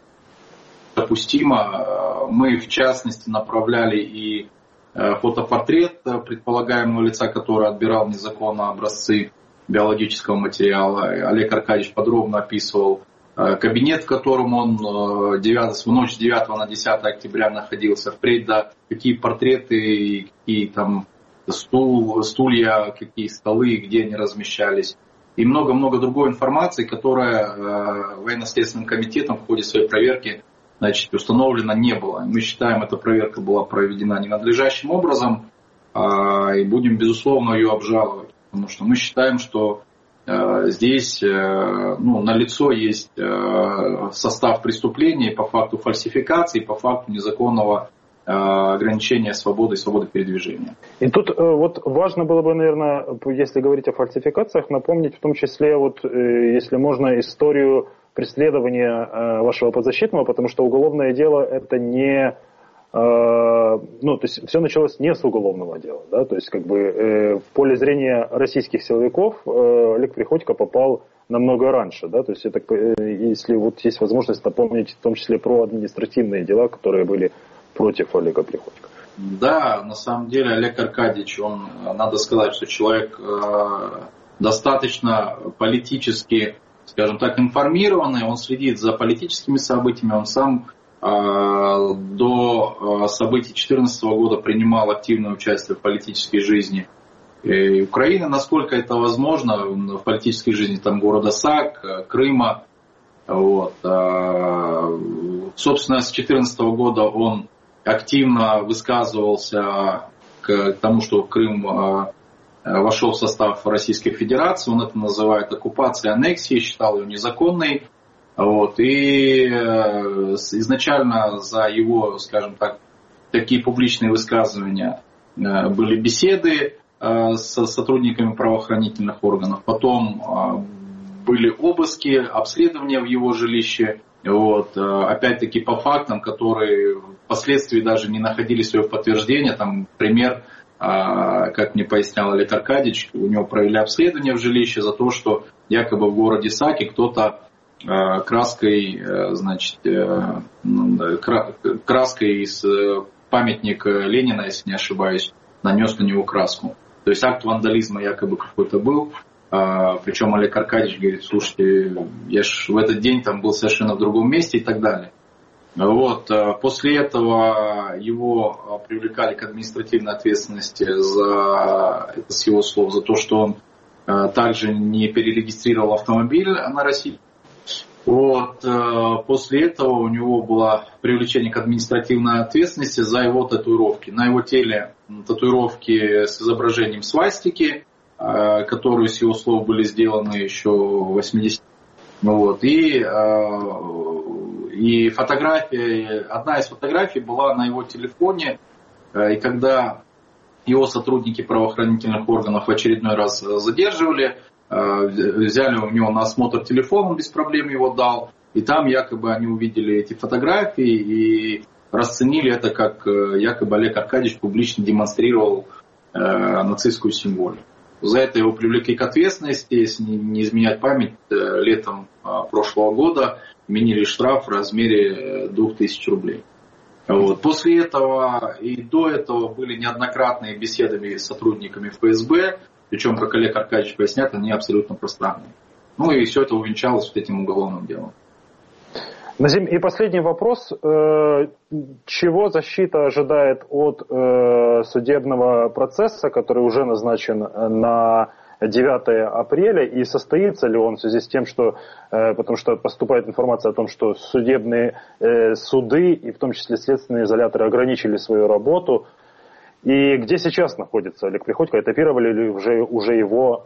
допустимо, мы в частности направляли и фотопортрет предполагаемого лица, который отбирал незаконно образцы биологического материала. Олег Аркадьевич подробно описывал кабинет, в котором он в ночь с девятого на десятое октября находился. Впредь, да, какие портреты, какие там стул, стулья, какие столы, где они размещались. И много-много другой информации, которая военно-следственным комитетом в ходе своей проверки, значит, установлено не было. Мы считаем, эта проверка была проведена ненадлежащим образом, и будем, безусловно, ее обжаловать. Потому что мы считаем, что здесь, ну, налицо есть состав преступления по факту фальсификации, по факту незаконного ограничения свободы и свободы передвижения. И тут вот важно было бы, наверное, если говорить о фальсификациях, напомнить в том числе, вот, если можно, историю преследования вашего подзащитного, потому что уголовное дело это не... Ну, то есть все началось не с уголовного дела, да, то есть как бы э, в поле зрения российских силовиков э, Олег Приходько попал намного раньше, да, то есть это, э, если вот есть возможность напомнить в том числе про административные дела, которые были против Олега Приходько. Да, на самом деле Олег Аркадьевич, он, надо сказать, что человек э, достаточно политически, скажем так, информированный, он следит за политическими событиями, он сам до событий две тысячи четырнадцатого года принимал активное участие в политической жизни Украины, насколько это возможно, в политической жизни там, города Сак, Крыма. Вот. Собственно, с две тысячи четырнадцатого года он активно высказывался к тому, что Крым вошел в состав Российской Федерации, он это называет оккупацией, аннексией, считал ее незаконной. Вот, и изначально за его, скажем так, такие публичные высказывания были беседы с сотрудниками правоохранительных органов, потом были обыски, обследования в его жилище, вот, опять-таки по фактам, которые впоследствии даже не находили своего подтверждения. Там пример, как мне пояснял Олег Аркадьевич, у него провели обследование в жилище за то, что якобы в городе Саки кто-то краской, значит, краской из памятника Ленина, если не ошибаюсь, нанес на него краску. То есть акт вандализма якобы какой-то был. Причем Олег Аркадьевич говорит, слушайте, я ж в этот день там был совершенно в другом месте и так далее. Вот. После этого его привлекали к административной ответственности за, это с его слов, за то, что он также не перерегистрировал автомобиль на Россию. Вот. После этого у него было привлечение к административной ответственности за его татуировки. На его теле татуировки с изображением свастики, которые, с его слов, были сделаны еще в восьмидесятых. Вот. И, и фотография, одна из фотографий была на его телефоне. И когда его сотрудники правоохранительных органов в очередной раз задерживали, взяли у него на осмотр телефон, он без проблем его дал, и там якобы они увидели эти фотографии и расценили это как якобы Олег Аркадьевич публично демонстрировал нацистскую символику. За это его привлекли к ответственности, если не изменять память, летом прошлого года вменили штраф в размере двух тысяч рублей. Вот. После этого и до этого были неоднократные беседы с сотрудниками эф эс бэ, причем, как Олег Аркадьевич поясняет, они абсолютно пространные. Ну и все это увенчалось вот этим уголовным делом. Назим, и последний вопрос. Чего защита ожидает от судебного процесса, который уже назначен на девятое апреля, и состоится ли он в связи с тем, что, потому что поступает информация о том, что судебные суды, и в том числе следственные изоляторы, ограничили свою работу. И где сейчас находится Олег Приходько? Этапировали ли уже, уже его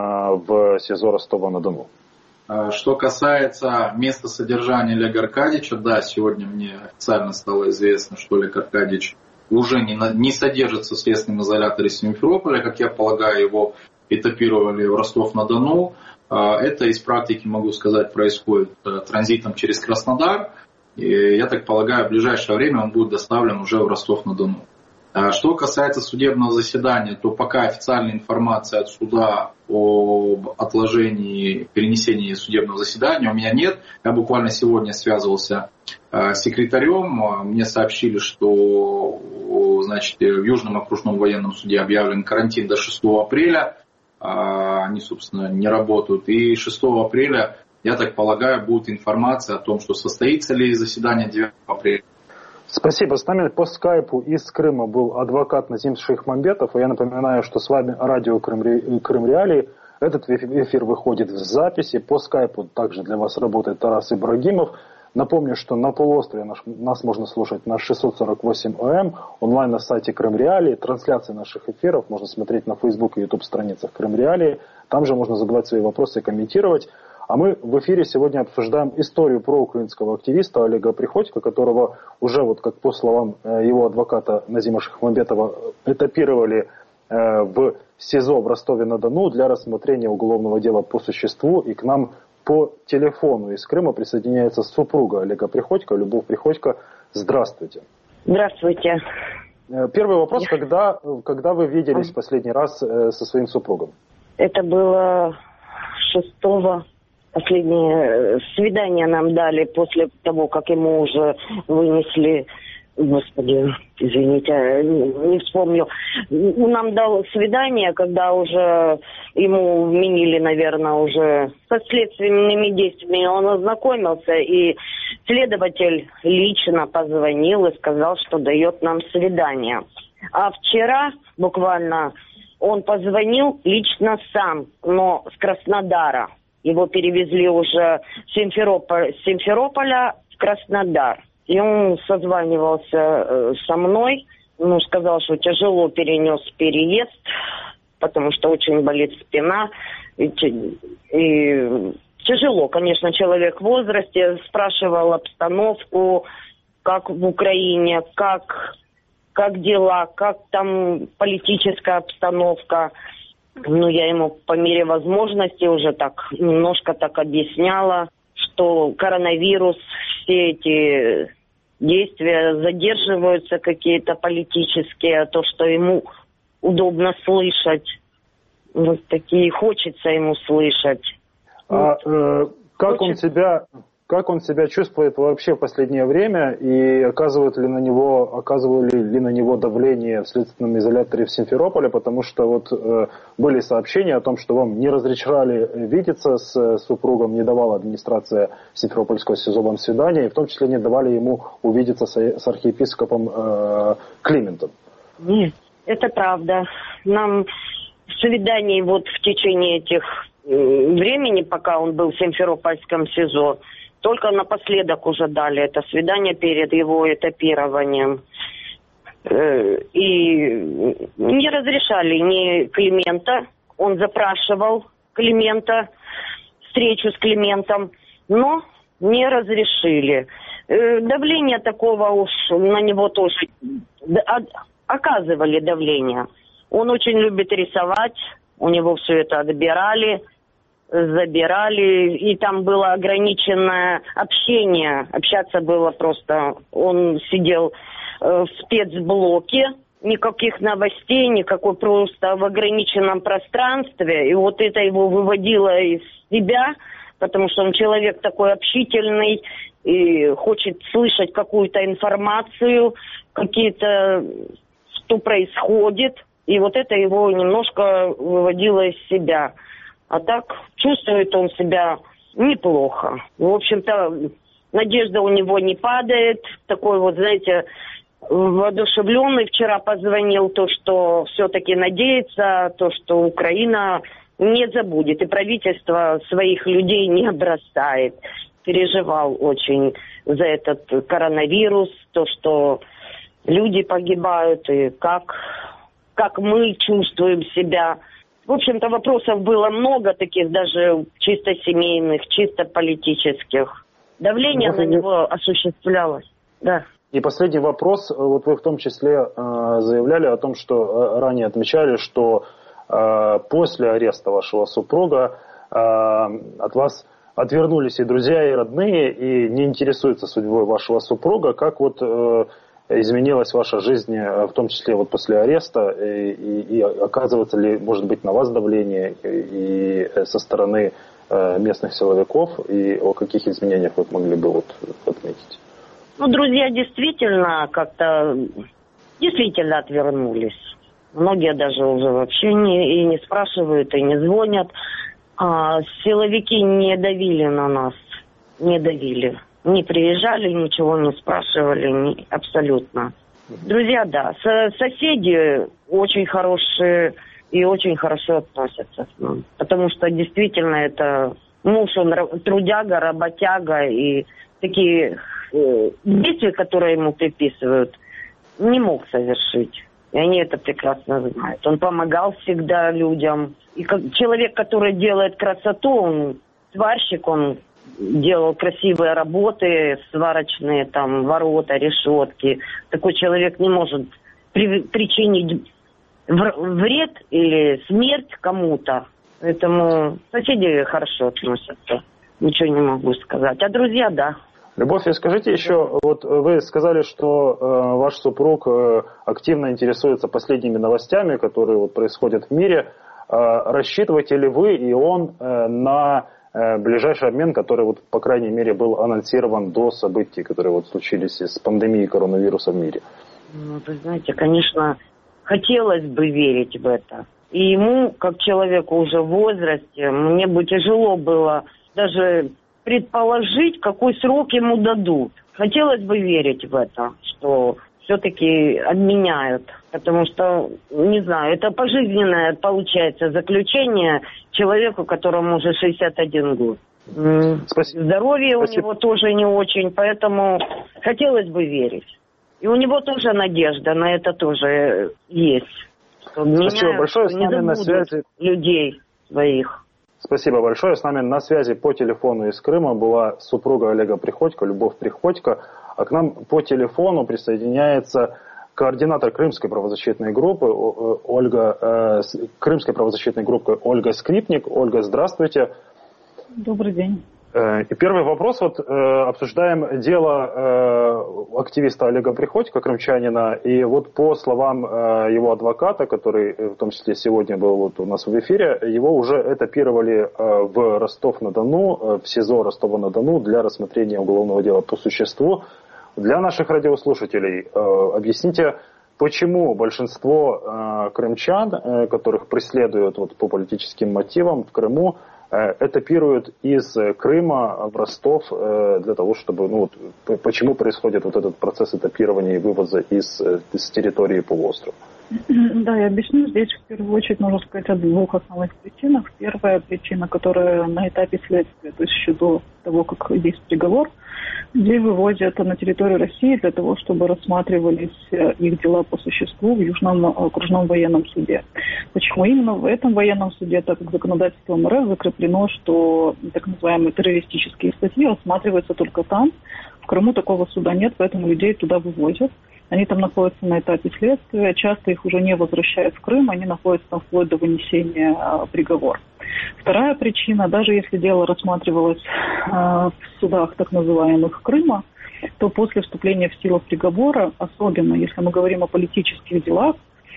в СИЗО Ростова-на-Дону? Что касается места содержания Олега Аркадьевича, да, сегодня мне официально стало известно, что Олег Аркадьевич уже не, на, не содержится в следственном изоляторе Симферополя. Как я полагаю, его этапировали в Ростов-на-Дону. Это из практики, могу сказать, происходит транзитом через Краснодар. И, я так полагаю, в ближайшее время он будет доставлен уже в Ростов-на-Дону. Что касается судебного заседания, то пока официальной информации от суда об отложении, перенесении судебного заседания у меня нет. Я буквально сегодня связывался с секретарем. Мне сообщили, что, значит, в Южном окружном военном суде объявлен карантин до шестого апреля. Они, собственно, не работают. И шестого апреля, я так полагаю, будет информация о том, что состоится ли заседание девятого апреля. Спасибо. С нами по скайпу из Крыма был адвокат Назим Шейхмамбетов. И я напоминаю, что с вами радио Крым, Крым Реалии. Этот эфир выходит в записи. По скайпу также для вас работает Тарас Ибрагимов. Напомню, что на полуострове наш, нас можно слушать на шестьсот сорок восемь АМ, онлайн на сайте Крым Реалии. Трансляции наших эфиров можно смотреть на Facebook и YouTube страницах Крым Реалии. Там же можно задавать свои вопросы и комментировать. А мы в эфире сегодня обсуждаем историю проукраинского активиста Олега Приходько, которого уже, вот как по словам его адвоката Назима Шейхмамбетова, этапировали в СИЗО в Ростове-на-Дону для рассмотрения уголовного дела по существу. И к нам по телефону из Крыма присоединяется супруга Олега Приходько, Любовь Приходько. Здравствуйте. Здравствуйте. Первый вопрос. Когда, когда вы виделись в последний раз со своим супругом? Это было шестого. Последнее свидание нам дали после того, как ему уже вынесли, господи, извините, не вспомню. Нам дал свидание, когда уже ему вменили, наверное, уже со следственными действиями он ознакомился, и следователь лично позвонил и сказал, что дает нам свидание. А вчера буквально он позвонил лично сам, но с Краснодара. Его перевезли уже с Симферополя, с Симферополя в Краснодар. И он созванивался со мной. Ну, сказал, что тяжело перенес переезд, потому что очень болит спина. И, и тяжело, конечно, человек в возрасте. Спрашивал обстановку, как в Украине, как, как дела, как там политическая обстановка. Ну, я ему по мере возможности уже так немножко так объясняла, что коронавирус, все эти действия задерживаются какие-то политические, то, что ему удобно слышать. Вот такие хочется ему слышать. А э, как Хочет... он себя... Как он себя чувствует вообще в последнее время, и оказывают ли на него, оказывали ли на него давление в следственном изоляторе в Симферополе, потому что вот э, были сообщения о том, что вам не разрешали видеться с супругом, не давала администрация Симферопольского СИЗО вам свидания, и в том числе не давали ему увидеться с, с архиепископом э, Климентом. Нет, это правда. Нам свиданий вот в течение этих э, времени, пока он был в Симферопольском СИЗО, только напоследок уже дали это свидание перед его этапированием. И не разрешали ни Климента. Он запрашивал Климента, встречу с Климентом, но не разрешили. Давление такого уж на него тоже оказывали давление. Он очень любит рисовать, у него все это отбирали, забирали, и там было ограниченное общение. Общаться было просто... Он сидел в спецблоке, никаких новостей, никакой, просто в ограниченном пространстве. И вот это его выводило из себя, потому что он человек такой общительный и хочет слышать какую-то информацию, какие-то, что происходит. И вот это его немножко выводило из себя. А так чувствует он себя неплохо. В общем-то, надежда у него не падает. Такой вот, знаете, воодушевленный вчера позвонил, то, что все-таки надеется, то, что Украина не забудет. И правительство своих людей не бросает. Переживал очень за этот коронавирус, то, что люди погибают, и как, как мы чувствуем себя. В общем-то, вопросов было много таких, даже чисто семейных, чисто политических. Давление на него осуществлялось, да. И последний вопрос. Вот вы в том числе э, заявляли о том, что э, ранее отмечали, что э, после ареста вашего супруга э, от вас отвернулись и друзья, и родные, и не интересуются судьбой вашего супруга. Как вот э, изменилась ваша жизнь, в том числе вот после ареста, и, и, и оказывается ли, может быть, на вас давление и, и со стороны э, местных силовиков, и о каких изменениях вы могли бы вот отметить? Ну, друзья действительно как-то действительно отвернулись. Многие даже уже вообще не, и не спрашивают, и не звонят. А силовики не давили на нас, не давили. Не приезжали, ничего не спрашивали, не, абсолютно. Друзья, да, со, соседи очень хорошие и очень хорошо относятся к нам. Потому что действительно это муж, он трудяга, работяга, и такие э, действия, которые ему приписывают, не мог совершить. И они это прекрасно знают. Он помогал всегда людям. И как человек, который делает красоту, он сварщик, он делал красивые работы, сварочные, там, ворота, решетки. Такой человек не может при, причинить вред или смерть кому-то. Поэтому соседи хорошо относятся. Ничего не могу сказать. А друзья, да. Любовь, скажите еще, вот вы сказали, что э, ваш супруг э, активно интересуется последними новостями, которые вот происходят в мире. Э, рассчитываете ли вы и он э, на э, ближайший обмен, который, вот, по крайней мере, был анонсирован до событий, которые вот случились с пандемией коронавируса в мире? Ну, вы знаете, конечно, хотелось бы верить в это. И ему, как человеку уже в возрасте, мне бы тяжело было даже предположить, какой срок ему дадут. Хотелось бы верить в это, что все-таки обменяют. Потому что, не знаю, это пожизненное, получается, заключение человеку, которому уже шестьдесят один год. Спасибо. Здоровье Спасибо. У него тоже не очень, поэтому хотелось бы верить. И у него тоже надежда на это тоже есть. Что Спасибо большое. С нами на связи людей своих. Спасибо большое. С нами на связи по телефону из Крыма была супруга Олега Приходько, Любовь Приходько. А к нам по телефону присоединяется координатор Крымской правозащитной группы Ольга, э, Крымской правозащитной группы Ольга Скрипник. Ольга, здравствуйте. Добрый день. И первый вопрос. Вот, э, обсуждаем дело э, активиста Олега Приходько, крымчанина. И вот по словам э, его адвоката, который в том числе сегодня был вот у нас в эфире, его уже этапировали э, в Ростов-на-Дону, э, в СИЗО Ростова-на-Дону для рассмотрения уголовного дела по существу. Для наших радиослушателей э, объясните, почему большинство э, крымчан, э, которых преследуют вот, по политическим мотивам в Крыму, этапируют из Крыма в Ростов для того, чтобы, ну, вот, почему происходит вот этот процесс этапирования и вывоза из, из территории полуострова? Да, я объясню. Здесь в первую очередь нужно сказать о двух основных причинах. Первая причина, которая на этапе следствия, то есть еще до того, как есть приговор, людей вывозят на территорию России для того, чтобы рассматривались их дела по существу в Южном окружном военном суде. Почему именно в этом военном суде, так как законодательством РФ закреплено, что так называемые террористические статьи рассматриваются только там. В Крыму такого суда нет, поэтому людей туда вывозят. Они там находятся на этапе следствия, часто их уже не возвращают в Крым, они находятся там вплоть до вынесения а, приговора. Вторая причина, даже если дело рассматривалось а, в судах так называемых Крыма, то после вступления в силу приговора, особенно если мы говорим о политических делах,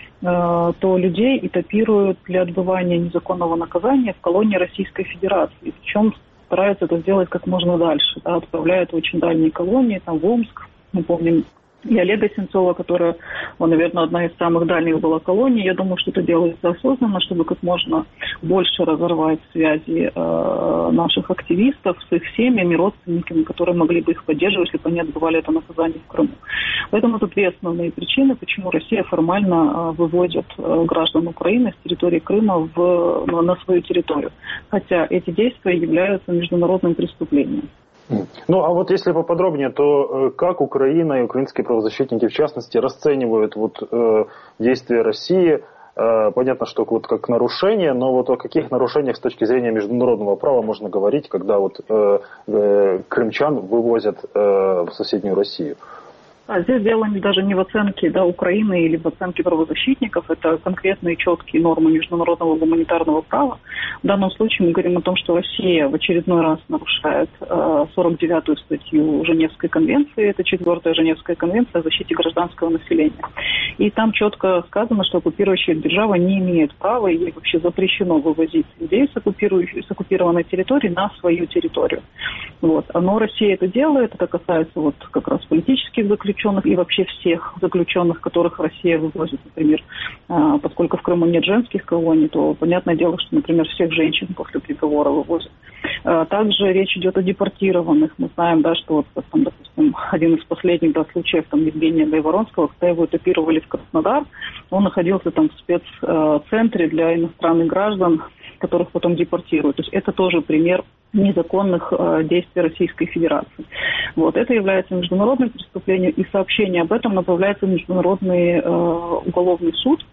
а, то людей этапируют для отбывания незаконного наказания в колонии Российской Федерации. Причем стараются это сделать как можно дальше, да, отправляют в очень дальние колонии, там в Омск, мы помним, и Олега Сенцова, которая, он, наверное, одна из самых дальних была колоний. Я думаю, что это делается осознанно, чтобы как можно больше разорвать связи э, наших активистов с их семьями, родственниками, которые могли бы их поддерживать, если бы они отбывали это наказание в Крыму. Поэтому это две основные причины, почему Россия формально э, выводит э, граждан Украины с территории Крыма в, на, на свою территорию. Хотя эти действия являются международным преступлением. Ну, а вот если поподробнее, то как Украина и украинские правозащитники, в частности, расценивают вот, э, действия России? Э, понятно, что вот как нарушение, но вот о каких нарушениях с точки зрения международного права можно говорить, когда вот э, э, крымчан вывозят э, в соседнюю Россию? А здесь дело даже не в оценке, да, Украины или в оценке правозащитников, это конкретные четкие нормы международного гуманитарного права. В данном случае мы говорим о том, что Россия в очередной раз нарушает э, сорок девятую статью Женевской конвенции, это четвертая Женевская конвенция о защите гражданского населения. И там четко сказано, что оккупирующая держава не имеет права и вообще запрещено вывозить людей с, с оккупированной территории на свою территорию. Вот. Но Россия это делает, это касается вот как раз политических заключенных и вообще всех заключенных, которых Россия вывозит, например, поскольку в Крыму нет женских колоний, то понятное дело, что, например, всех женщин после приговора вывозят. Также речь идет о депортированных. Мы знаем, да, что, вот, там, допустим, один из последних да, случаев там, Евгения Гайворонского, когда его этапировали в Краснодар, он находился там в спеццентре для иностранных граждан, которых потом депортируют. То есть это тоже пример незаконных э, действий Российской Федерации. Вот. Это является международным преступлением, и сообщение об этом направляется в Международный э, уголовный суд.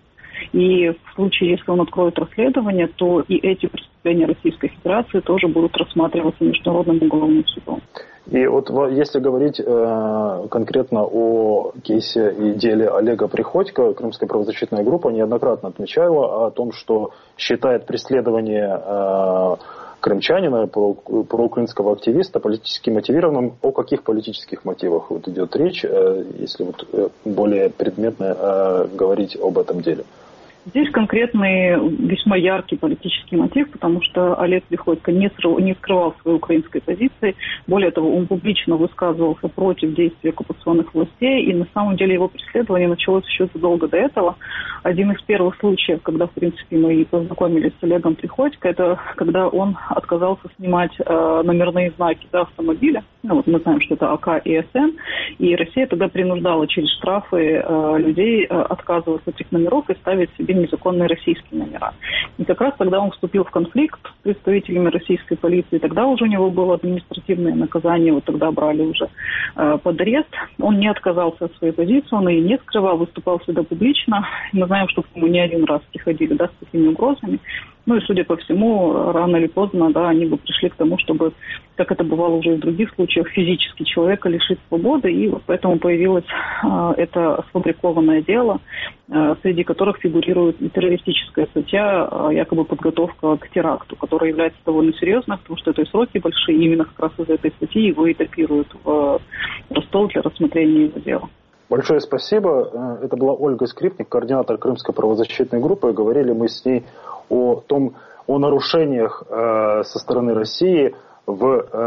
И в случае, если он откроет расследование, то и эти преступления Российской Федерации тоже будут рассматриваться Международным уголовным судом. И вот если говорить э, конкретно о кейсе и деле Олега Приходько, Крымская правозащитная группа неоднократно отмечала о том, что считает преследование э, крымчанина, проукраинского активиста, политически мотивированным. О каких политических мотивах вот идет речь, э, если вот более предметно э, говорить об этом деле? Здесь конкретный, весьма яркий политический мотив, потому что Олег Приходько не, не скрывал своей украинской позиции. Более того, он публично высказывался против действий оккупационных властей, и на самом деле его преследование началось еще задолго до этого. Один из первых случаев, когда, в принципе, мы и познакомились с Олегом Приходько, это когда он отказался снимать э, номерные знаки да, автомобиля. Ну, вот мы знаем, что это АК и СН, и Россия тогда принуждала через штрафы э, людей э, отказываться от этих номеров и ставить себе незаконные российские номера. И как раз тогда он вступил в конфликт с представителями российской полиции. Тогда уже у него было административное наказание, вот тогда брали уже э, под арест. Он не отказался от своей позиции, он ее не скрывал, выступал всегда публично. Мы знаем, что к нему не один раз приходили да, с такими угрозами. Ну и, судя по всему, рано или поздно, да, они бы пришли к тому, чтобы, как это бывало уже и в других случаях, физически человека лишить свободы, и вот поэтому появилось э, это сфабрикованное дело, э, среди которых фигурирует и террористическая статья, э, якобы подготовка к теракту, которая является довольно серьезной, потому что это и сроки большие, и именно как раз из этой статьи его этапируют в Ростов для рассмотрения его дела. Большое спасибо. Это была Ольга Скрипник, координатор Крымской правозащитной группы. Говорили мы с ней о том, о нарушениях э, со стороны России в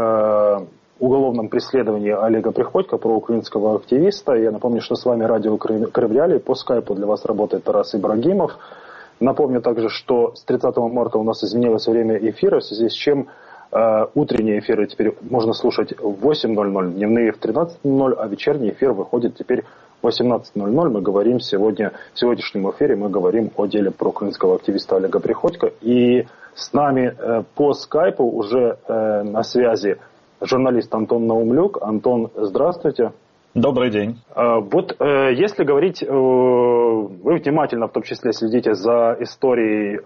э, уголовном преследовании Олега Приходько, проукраинского активиста. Я напомню, что с вами радио Крым Реалии. По скайпу для вас работает Тарас Ибрагимов. Напомню также, что с тридцатого марта у нас изменилось время эфира, в связи с чем э, утренние эфиры теперь можно слушать в восемь ноль ноль, дневные в тринадцать ноль ноль, а вечерний эфир выходит теперь в восемнадцать ноль ноль. Мы говорим сегодня, в сегодняшнем эфире мы говорим о деле проукраинского активиста Олега Приходько. И с нами э, по скайпу уже э, на связи журналист Антон Наумлюк. Антон, здравствуйте. Добрый день. Э, вот э, если говорить, э, вы внимательно в том числе следите за историей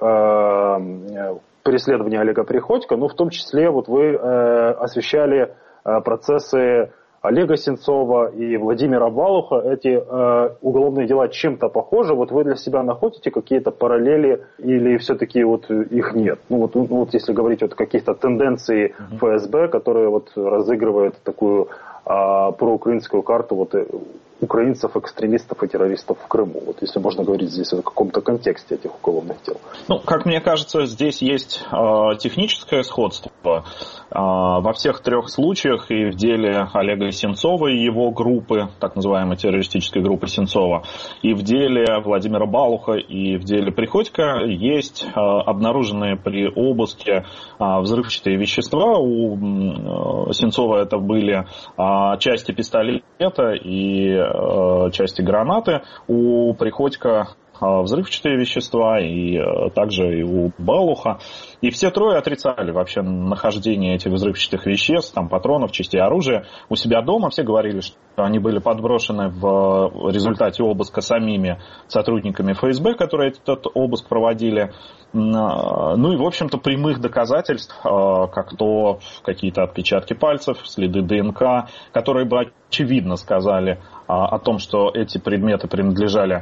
э, преследования Олега Приходько, но в том числе вот вы э, освещали э, процессы Олега Сенцова и Владимира Балуха, эти э, уголовные дела чем-то похожи? Вот вы для себя находите какие-то параллели или все-таки вот их нет? Ну вот, вот если говорить о каких-то тенденциях ФСБ, которые вот разыгрывают такую э, проукраинскую карту вот, украинцев, экстремистов и террористов в Крыму. Вот если можно говорить здесь о каком-то контексте этих уголовных дел. Ну, как мне кажется, здесь есть э, техническое сходство. Э, во всех трех случаях, и в деле Олега Сенцова и его группы, так называемой террористической группы Сенцова, и в деле Владимира Балуха, и в деле Приходько, есть э, обнаруженные при обыске э, взрывчатые вещества. У э, Сенцова это были э, части пистолета и части гранаты, у Приходько взрывчатые вещества, и также и у Балуха. И все трое отрицали вообще нахождение этих взрывчатых веществ, там, патронов, частей оружия у себя дома. Все говорили, что они были подброшены в результате обыска самими сотрудниками ФСБ, которые этот обыск проводили. Ну и, в общем-то, прямых доказательств, как то какие-то отпечатки пальцев, следы ДНК, которые бы очевидно сказали о том, что эти предметы принадлежали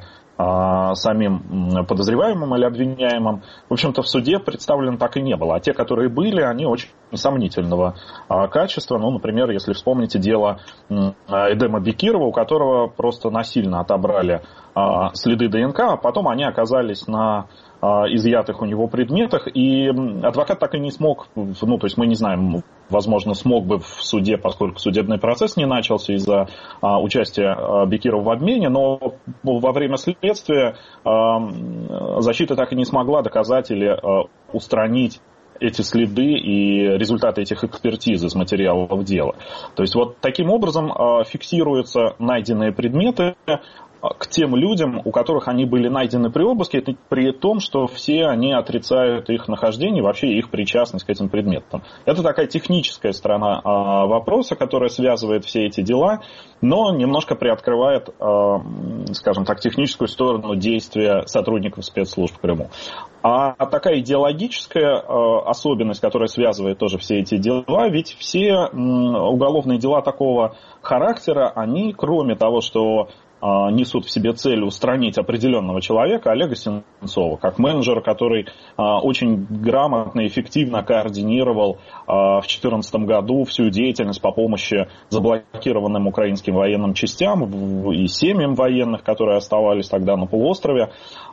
самим подозреваемым или обвиняемым, в общем-то, в суде представлено так и не было. А те, которые были, они очень сомнительного качества. Ну, например, если вспомните дело Эдема Бекирова, у которого просто насильно отобрали следы ДНК, а потом они оказались на изъятых у него предметах, и адвокат так и не смог, ну, то есть мы не знаем, возможно, смог бы в суде, поскольку судебный процесс не начался из-за а, участия а, Бекирова в обмене, но во время следствия а, защита так и не смогла доказать или а, устранить эти следы и результаты этих экспертиз из материалов дела. То есть вот таким образом а, фиксируются найденные предметы к тем людям, у которых они были найдены при обыске, при том, что все они отрицают их нахождение и вообще их причастность к этим предметам. Это такая техническая сторона а, вопроса, которая связывает все эти дела, но немножко приоткрывает, а, скажем так, техническую сторону действия сотрудников спецслужб в Крыму. А такая идеологическая а, особенность, которая связывает тоже все эти дела, ведь все м, уголовные дела такого характера, они, кроме того, что несут в себе цель устранить определенного человека, Олега Сенцова, как менеджера, который очень грамотно и эффективно координировал в две тысячи четырнадцатом году всю деятельность по помощи заблокированным украинским военным частям и семьям военных, которые оставались тогда на полуострове.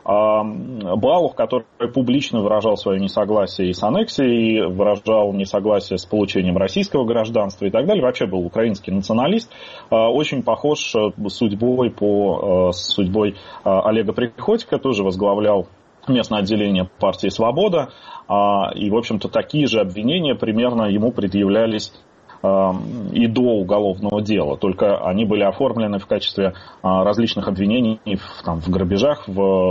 Балух, который публично выражал свое несогласие и с аннексией, и выражал несогласие с получением российского гражданства и так далее, вообще был украинский националист, очень похож судьбой по с судьбой Олега Приходько, тоже возглавлял местное отделение партии «Свобода», и, в общем-то, такие же обвинения примерно ему предъявлялись и до уголовного дела, только они были оформлены в качестве различных обвинений в, там, в грабежах, в,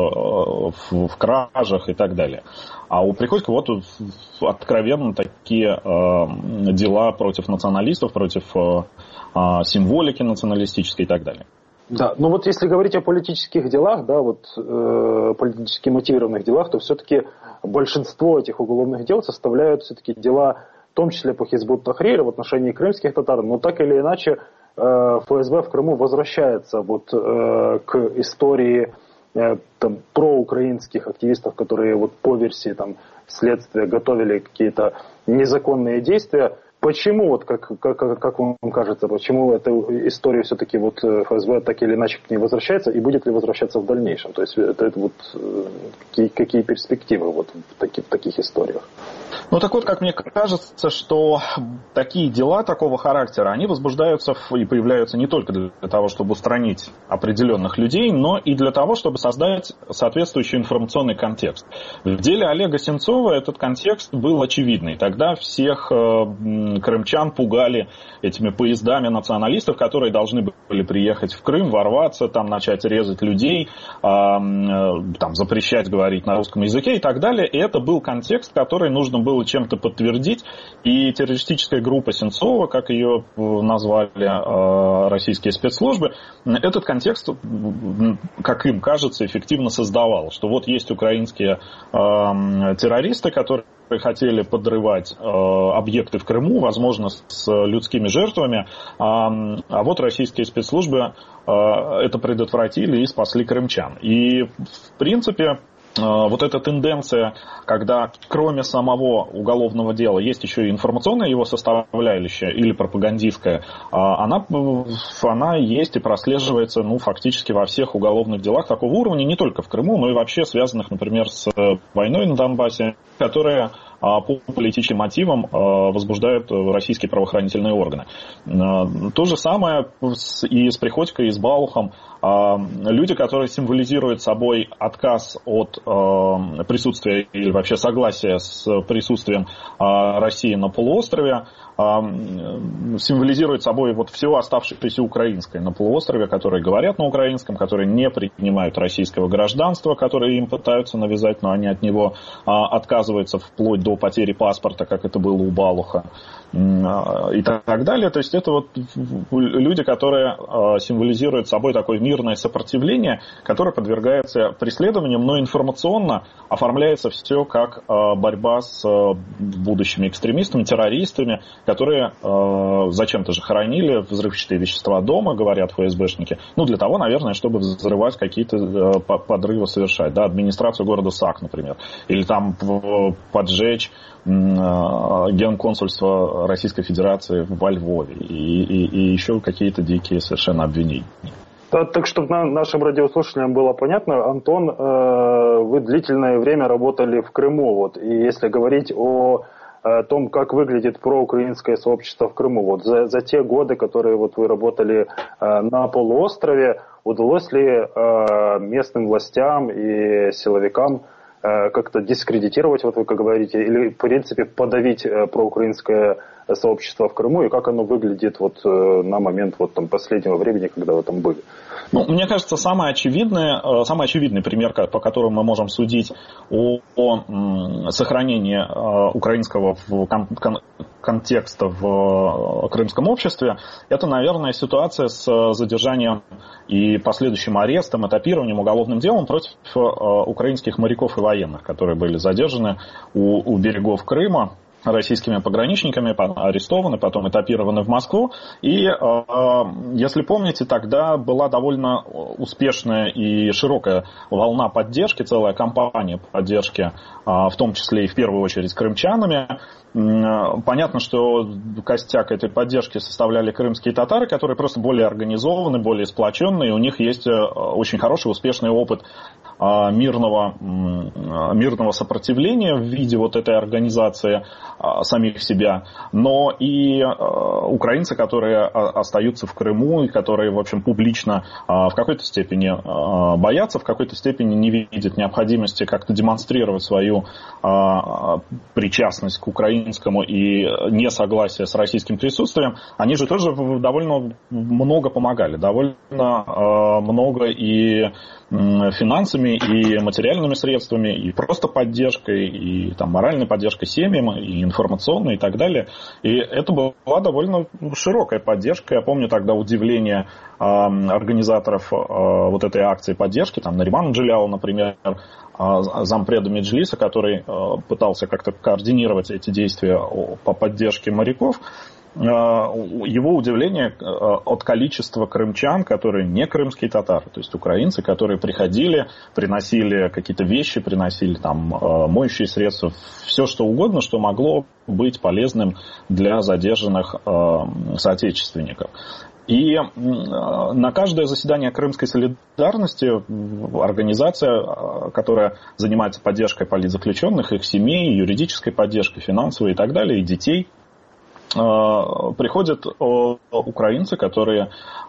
в, в кражах и так далее. А у Приходько вот откровенно такие э, дела против националистов, против э, символики националистической и так далее. Да, ну вот если говорить о политических делах, да, вот э, политически мотивированных делах, то все-таки большинство этих уголовных дел составляют все-таки дела, в том числе по Хизбут Тахрир в отношении крымских татар, но так или иначе э, ФСБ в Крыму возвращается вот э, к истории э, там, проукраинских активистов, которые вот по версии там, следствия готовили какие-то незаконные действия. Почему, вот как, как, как вам кажется, почему эта история все-таки вот ФСБ так или иначе к ней возвращается и будет ли возвращаться в дальнейшем? То есть это, это вот какие, какие перспективы вот в, таки, в таких историях? Ну так вот, как мне кажется, что такие дела такого характера, они возбуждаются и появляются не только для того, чтобы устранить определенных людей, но и для того, чтобы создать соответствующий информационный контекст. В деле Олега Сенцова этот контекст был очевидный. Тогда всех крымчан пугали этими поездами националистов, которые должны были приехать в Крым, ворваться, там начать резать людей, там, запрещать говорить на русском языке и так далее. И это был контекст, который нужно было чем-то подтвердить. И террористическая группа Сенцова, как ее назвали российские спецслужбы, этот контекст, как им кажется, эффективно создавал. Что вот есть украинские террористы, которые которые хотели подрывать э, объекты в Крыму, возможно, с людскими жертвами, а, а вот российские спецслужбы э, это предотвратили и спасли крымчан. И, в принципе, вот эта тенденция, когда кроме самого уголовного дела есть еще и информационная его составляющая или пропагандистская, она, она есть и прослеживается ну, фактически во всех уголовных делах такого уровня, не только в Крыму, но и вообще связанных, например, с войной на Донбассе, которая по политическим мотивам возбуждают российские правоохранительные органы. То же самое и с Приходько, и с Балухом. Люди, которые символизируют собой отказ от присутствия или вообще согласия с присутствием России на полуострове, символизирует собой вот все оставшееся украинское на полуострове, которые говорят на украинском, которые не принимают российского гражданства, которые им пытаются навязать, но они от него отказываются вплоть до потери паспорта, как это было у Балуха и так далее. То есть это вот люди, которые символизируют собой такое мирное сопротивление, которое подвергается преследованиям, но информационно оформляется все как борьба с будущими экстремистами, террористами, которые э, зачем-то же хоронили взрывчатые вещества дома, говорят ФСБшники. Ну, для того, наверное, чтобы взрывать какие-то э, подрывы совершать. Да, администрацию города САК, например. Или там поджечь э, генконсульство Российской Федерации во Львове. И, и, и еще какие-то дикие совершенно обвинения. Так, чтобы нашим радиослушателям было понятно, Антон, э, вы длительное время работали в Крыму. Вот, и если говорить о о том, как выглядит проукраинское сообщество в Крыму. Вот за, за те годы, которые вот вы работали э, на полуострове, удалось ли э, местным властям и силовикам э, как-то дискредитировать, вот вы как говорите, или в принципе подавить э, проукраинское сообщество в Крыму, и как оно выглядит вот э, на момент вот там последнего времени, когда вы там были? Ну, мне кажется, самый очевидный, самый очевидный пример, по которому мы можем судить о, о сохранении украинского кон- кон- контекста в крымском обществе, это, наверное, ситуация с задержанием и последующим арестом, этапированием, уголовным делом против украинских моряков и военных, которые были задержаны у, у берегов Крыма российскими пограничниками, арестованы, потом этапированы в Москву. И, если помните, тогда была довольно успешная и широкая волна поддержки, целая кампания поддержки, в том числе и в первую очередь крымчанами. Понятно, что костяк этой поддержки составляли крымские татары, которые просто более организованы, более сплоченные, и у них есть очень хороший, успешный опыт мирного, мирного сопротивления в виде вот этой организации самих себя, но и украинцы, которые остаются в Крыму и которые, в общем, публично в какой-то степени боятся, в какой-то степени не видят необходимости как-то демонстрировать свою причастность к украинскому и несогласие с российским присутствием, они же тоже довольно много помогали, довольно много и финансами, и материальными средствами, и просто поддержкой, и там, моральной поддержкой семьям, и информационной, и так далее. И это была довольно широкая поддержка. Я помню тогда удивление э, организаторов э, вот этой акции поддержки, там, Наримана Джиляла, например, э, зампреда Меджлиса, который э, пытался как-то координировать эти действия по поддержке моряков. Его удивление от количества крымчан, которые не крымские татары, то есть украинцы, которые приходили, приносили какие-то вещи, приносили там моющие средства, все что угодно, что могло быть полезным для задержанных соотечественников. И на каждое заседание Крымской солидарности организация, которая занимается поддержкой политзаключенных, их семей, юридической поддержкой, финансовой и так далее, и детей, приходят украинцы, которые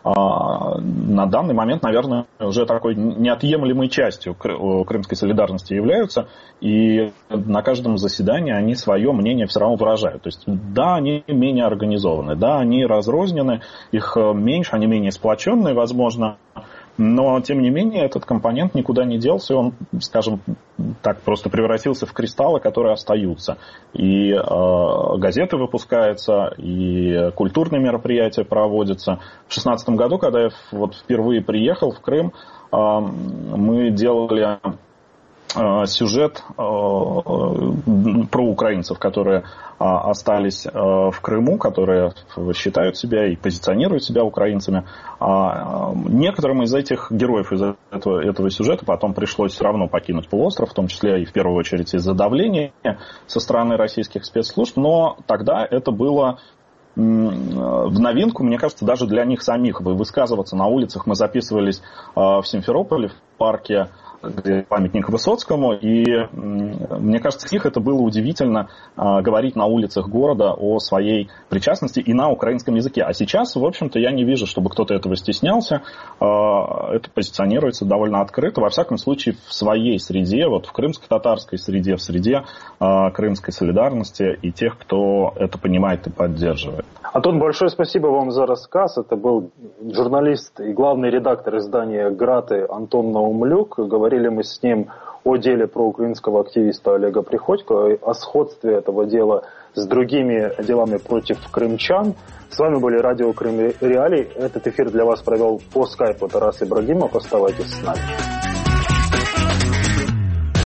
на данный момент, наверное, уже такой неотъемлемой частью крымской солидарности являются, и на каждом заседании они свое мнение все равно выражают. То есть, да, они менее организованы, да, они разрознены, их меньше, они менее сплоченные, возможно, но, тем не менее, этот компонент никуда не делся, он, скажем так, просто превратился в кристаллы, которые остаются. И э, газеты выпускаются, и культурные мероприятия проводятся. В две тысячи шестнадцатом году, когда я вот впервые приехал в Крым, э, мы делали сюжет про украинцев, которые остались в Крыму, которые считают себя и позиционируют себя украинцами. Некоторым из этих героев из этого, этого сюжета потом пришлось все равно покинуть полуостров, в том числе и в первую очередь из-за давления со стороны российских спецслужб, но тогда это было в новинку, мне кажется, даже для них самих. Высказываться на улицах. Мы записывались в Симферополе, в парке, где памятник Высоцкому, и мне кажется, для них это было удивительно говорить на улицах города о своей причастности и на украинском языке. А сейчас, в общем-то, я не вижу, чтобы кто-то этого стеснялся. Это позиционируется довольно открыто, во всяком случае, в своей среде, вот в крымско-татарской среде, в среде крымской солидарности и тех, кто это понимает и поддерживает. Антон, большое спасибо вам за рассказ. Это был журналист и главный редактор издания «Граты» Антон Наумлюк. Говорили мы с ним о деле проукраинского активиста Олега Приходько, о сходстве этого дела с другими делами против крымчан. С вами были радио Крым Реалии. Этот эфир для вас провел по скайпу Тарас Ибрагимов. Оставайтесь с нами.